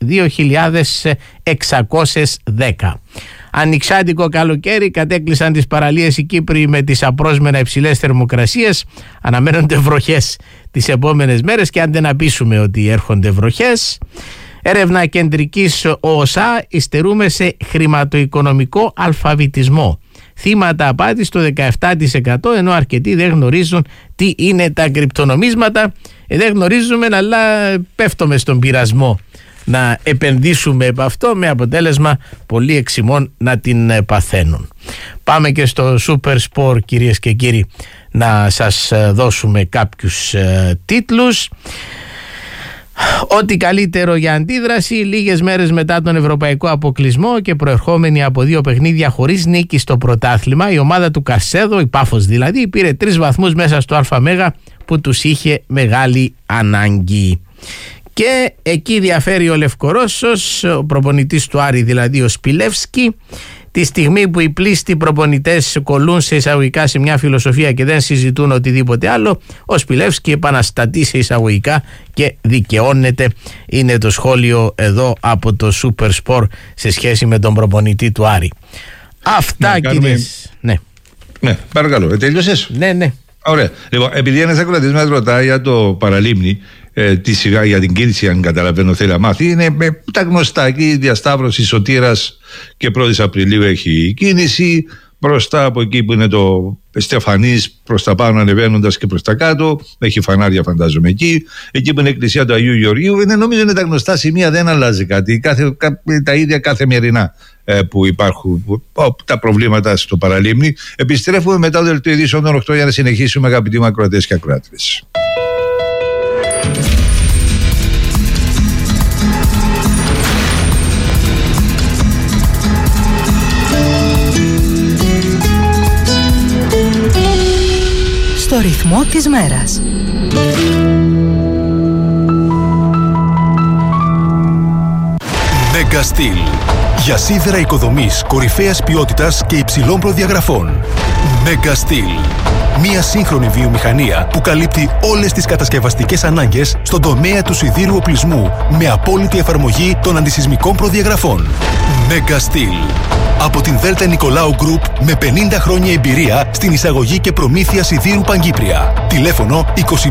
2.610. Ανοιξάτικο καλοκαίρι, κατέκλυσαν τις παραλίες οι Κύπροι με τις απρόσμενα υψηλές θερμοκρασίες. Αναμένονται βροχές τις επόμενες μέρες και αν δεν απείσουμε ότι έρχονται βροχές. Έρευνα κεντρικής ΟΟΣΑ, υστερούμε σε χρηματοοικονομικό αλφαβητισμό. Θύματα απάτης το 17%, ενώ αρκετοί δεν γνωρίζουν τι είναι τα κρυπτονομίσματα. Δεν γνωρίζουμε, αλλά πέφτουμε στον πειρασμό να επενδύσουμε από αυτό, με αποτέλεσμα πολλοί εξημών να την παθαίνουν. Πάμε και στο Super Sport, κυρίες και κύριοι, να σας δώσουμε κάποιους τίτλους. Ό,τι καλύτερο για αντίδραση λίγες μέρες μετά τον ευρωπαϊκό αποκλεισμό και προερχόμενη από 2 παιχνίδια χωρίς νίκη στο πρωτάθλημα, η ομάδα του Κασέδο, η Πάφος δηλαδή, πήρε 3 βαθμούς μέσα στο ΑΜΕΓΑ που τους είχε μεγάλη ανάγκη. Και εκεί διαφέρει ο Λευκορώσος, ο προπονητής του Άρη δηλαδή ο Σπιλεύσκι. Τη στιγμή που οι πλήστοι προπονητές κολλούν σε εισαγωγικά σε μια φιλοσοφία και δεν συζητούν οτιδήποτε άλλο, ο Σπιλεύσκι επαναστατεί σε εισαγωγικά και δικαιώνεται. Είναι το σχόλιο εδώ από το Super Sport σε σχέση με τον προπονητή του Άρη. Αυτά, κύριες. Ναι, παρακαλώ. Τέλειωσες? Ναι. Ωραία. Λοιπόν, επειδή ένας ακροατής μας ρωτάει για το παραλίμνη, για την κίνηση, αν καταλαβαίνω θέλει να μάθει, είναι τα γνωστά εκεί, διασταύρωση Σωτήρας και 1η Απριλίου έχει κίνηση, μπροστά από εκεί που είναι το Στεφανής προς τα πάνω ανεβαίνοντας και προς τα κάτω, έχει φανάρια φαντάζομαι εκεί που είναι η εκκλησία του Αγίου Γεωργίου, νομίζω είναι τα γνωστά σημεία, δεν αλλάζει κάτι, τα ίδια καθημερινά που υπάρχουν τα προβλήματα στο παραλίμνη. Επιστρέφουμε μετά το δελτίο ειδήσεων των 8 για να συνεχίσουμε, αγαπητοί μου ακροατές και ακροάτριες. Στο ρυθμό της μέρας. Mega Steel. Για σίδερα οικοδομής κορυφαίας ποιότητας και υψηλών προδιαγραφών. Mega Steel. Μια σύγχρονη βιομηχανία που καλύπτει όλες τις κατασκευαστικές ανάγκες στον τομέα του σιδήρου οπλισμού με απόλυτη εφαρμογή των αντισυσμικών προδιαγραφών. Mega Steel. Από την Δέλτα Νικολάου Group με 50 χρόνια εμπειρία στην εισαγωγή και προμήθεια σιδήρου Παγκύπρια. Τηλέφωνο 253 96 000.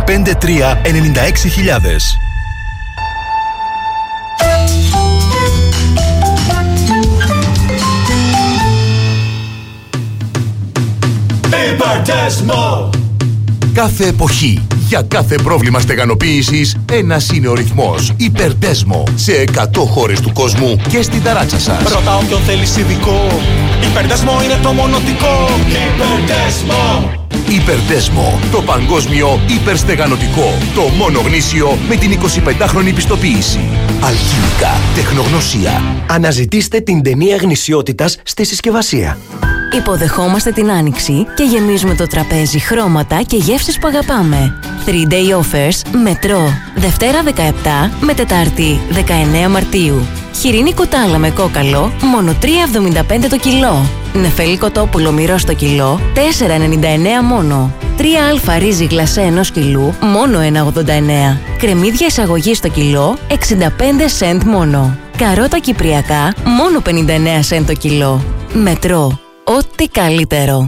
Υπερτέσμο! Κάθε εποχή, για κάθε πρόβλημα στεγανοποίησης, ένας είναι ο ρυθμός. Υπερτέσμο. Σε 100 χώρες του κόσμου και στην ταράτσα σας. Ρωτά όποιον θέλεις ειδικό. Υπερτέσμο είναι το μονοτικό. Υπερτέσμο! Υπερτέσμο. Το παγκόσμιο υπερστεγανωτικό. Το μόνο γνήσιο με την 25χρονη πιστοποίηση. Αλχημικά. Τεχνογνωσία. Αναζητήστε την ταινία γνησιότητας στη συσκευασία. Υποδεχόμαστε την Άνοιξη και γεμίζουμε το τραπέζι χρώματα και γεύσεις που αγαπάμε. 3-day offers, μετρό, Δευτέρα 17 με Τετάρτη 19 Μαρτίου. Χοιρινή κουτάλα με κόκαλο, μόνο 3,75 το κιλό. Νεφέλη κοτόπουλο μυρό στο κιλό, 4,99 μόνο. 3α ρύζι γλασέ 1 κιλού, μόνο 1,89. Κρεμμύδια εισαγωγή στο κιλό, 65 σεντ μόνο. Καρότα κυπριακά, μόνο 59 σεντ το κιλό. Μετρό. Ό,τι καλύτερο.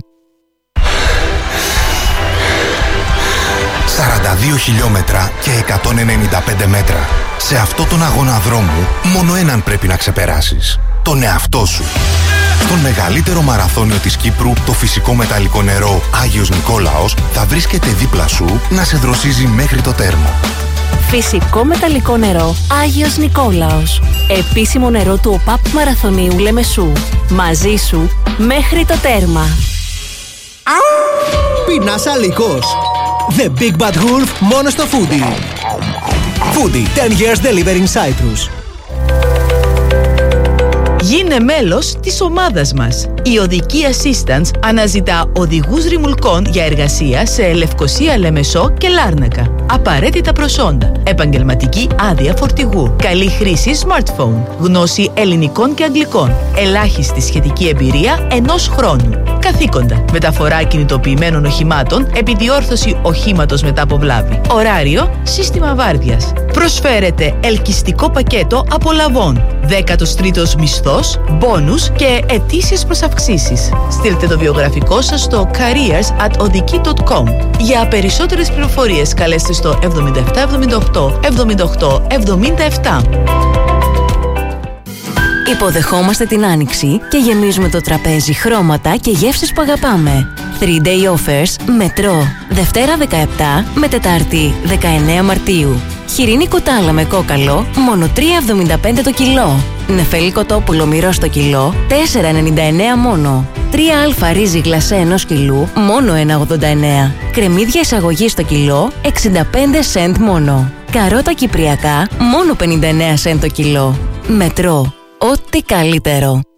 42 χιλιόμετρα και 195 μέτρα. Σε αυτό τον αγώνα δρόμου, μόνο έναν πρέπει να ξεπεράσεις. Τον εαυτό σου. Στον μεγαλύτερο μαραθώνιο της Κύπρου, το φυσικό μεταλλικό νερό Άγιος Νικόλαος θα βρίσκεται δίπλα σου να σε δροσίζει μέχρι το τέρμα. Φυσικό μεταλλικό νερό Άγιος Νικόλαος. Επίσημο νερό του ΟΠΑΠ Μαραθωνίου Λεμεσού. Μαζί σου μέχρι το τέρμα. Πεινάς αλικός. The Big Bad Wolf μόνο στο Foodie. Foodie, 10 years delivering Cyprus. Γίνε μέλος της ομάδας μας. Η Οδική Assistance αναζητά οδηγούς ρημουλκών για εργασία σε Λευκοσία, Λεμεσό και Λάρνακα. Απαραίτητα προσόντα. Επαγγελματική άδεια φορτηγού. Καλή χρήση smartphone. Γνώση ελληνικών και αγγλικών. Ελάχιστη σχετική εμπειρία 1 χρόνου. Καθήκοντα. Μεταφορά κινητοποιημένων οχημάτων, επιδιόρθωση οχήματος μετά από βλάβη. Ωράριο, σύστημα βάρδιας. Προσφέρεται ελκυστικό πακέτο απολαβών. 13ος μισθός, μπόνους και ετήσιες προσαυξήσεις. Στείλτε το βιογραφικό σας στο careers@odiki.com. Για περισσότερες πληροφορίες καλέστε στο 7778 78 77. Υποδεχόμαστε την Άνοιξη και γεμίζουμε το τραπέζι χρώματα και γεύσεις που αγαπάμε. 3-day offers, μετρό, Δευτέρα 17 με Τετάρτη 19 Μαρτίου. Χοιρινή κουτάλα με κόκαλο, μόνο 3,75 το κιλό. Νεφέλη κοτόπουλο μυρό στο κιλό, 4,99 μόνο. 3α ρύζι γλασέ 1 κιλού, μόνο 1,89. Κρεμμύδια εισαγωγή στο κιλό, 65 σεντ μόνο. Καρότα κυπριακά μόνο 59 σεντ το κιλό. Μετρό. Ό,τι καλύτερο.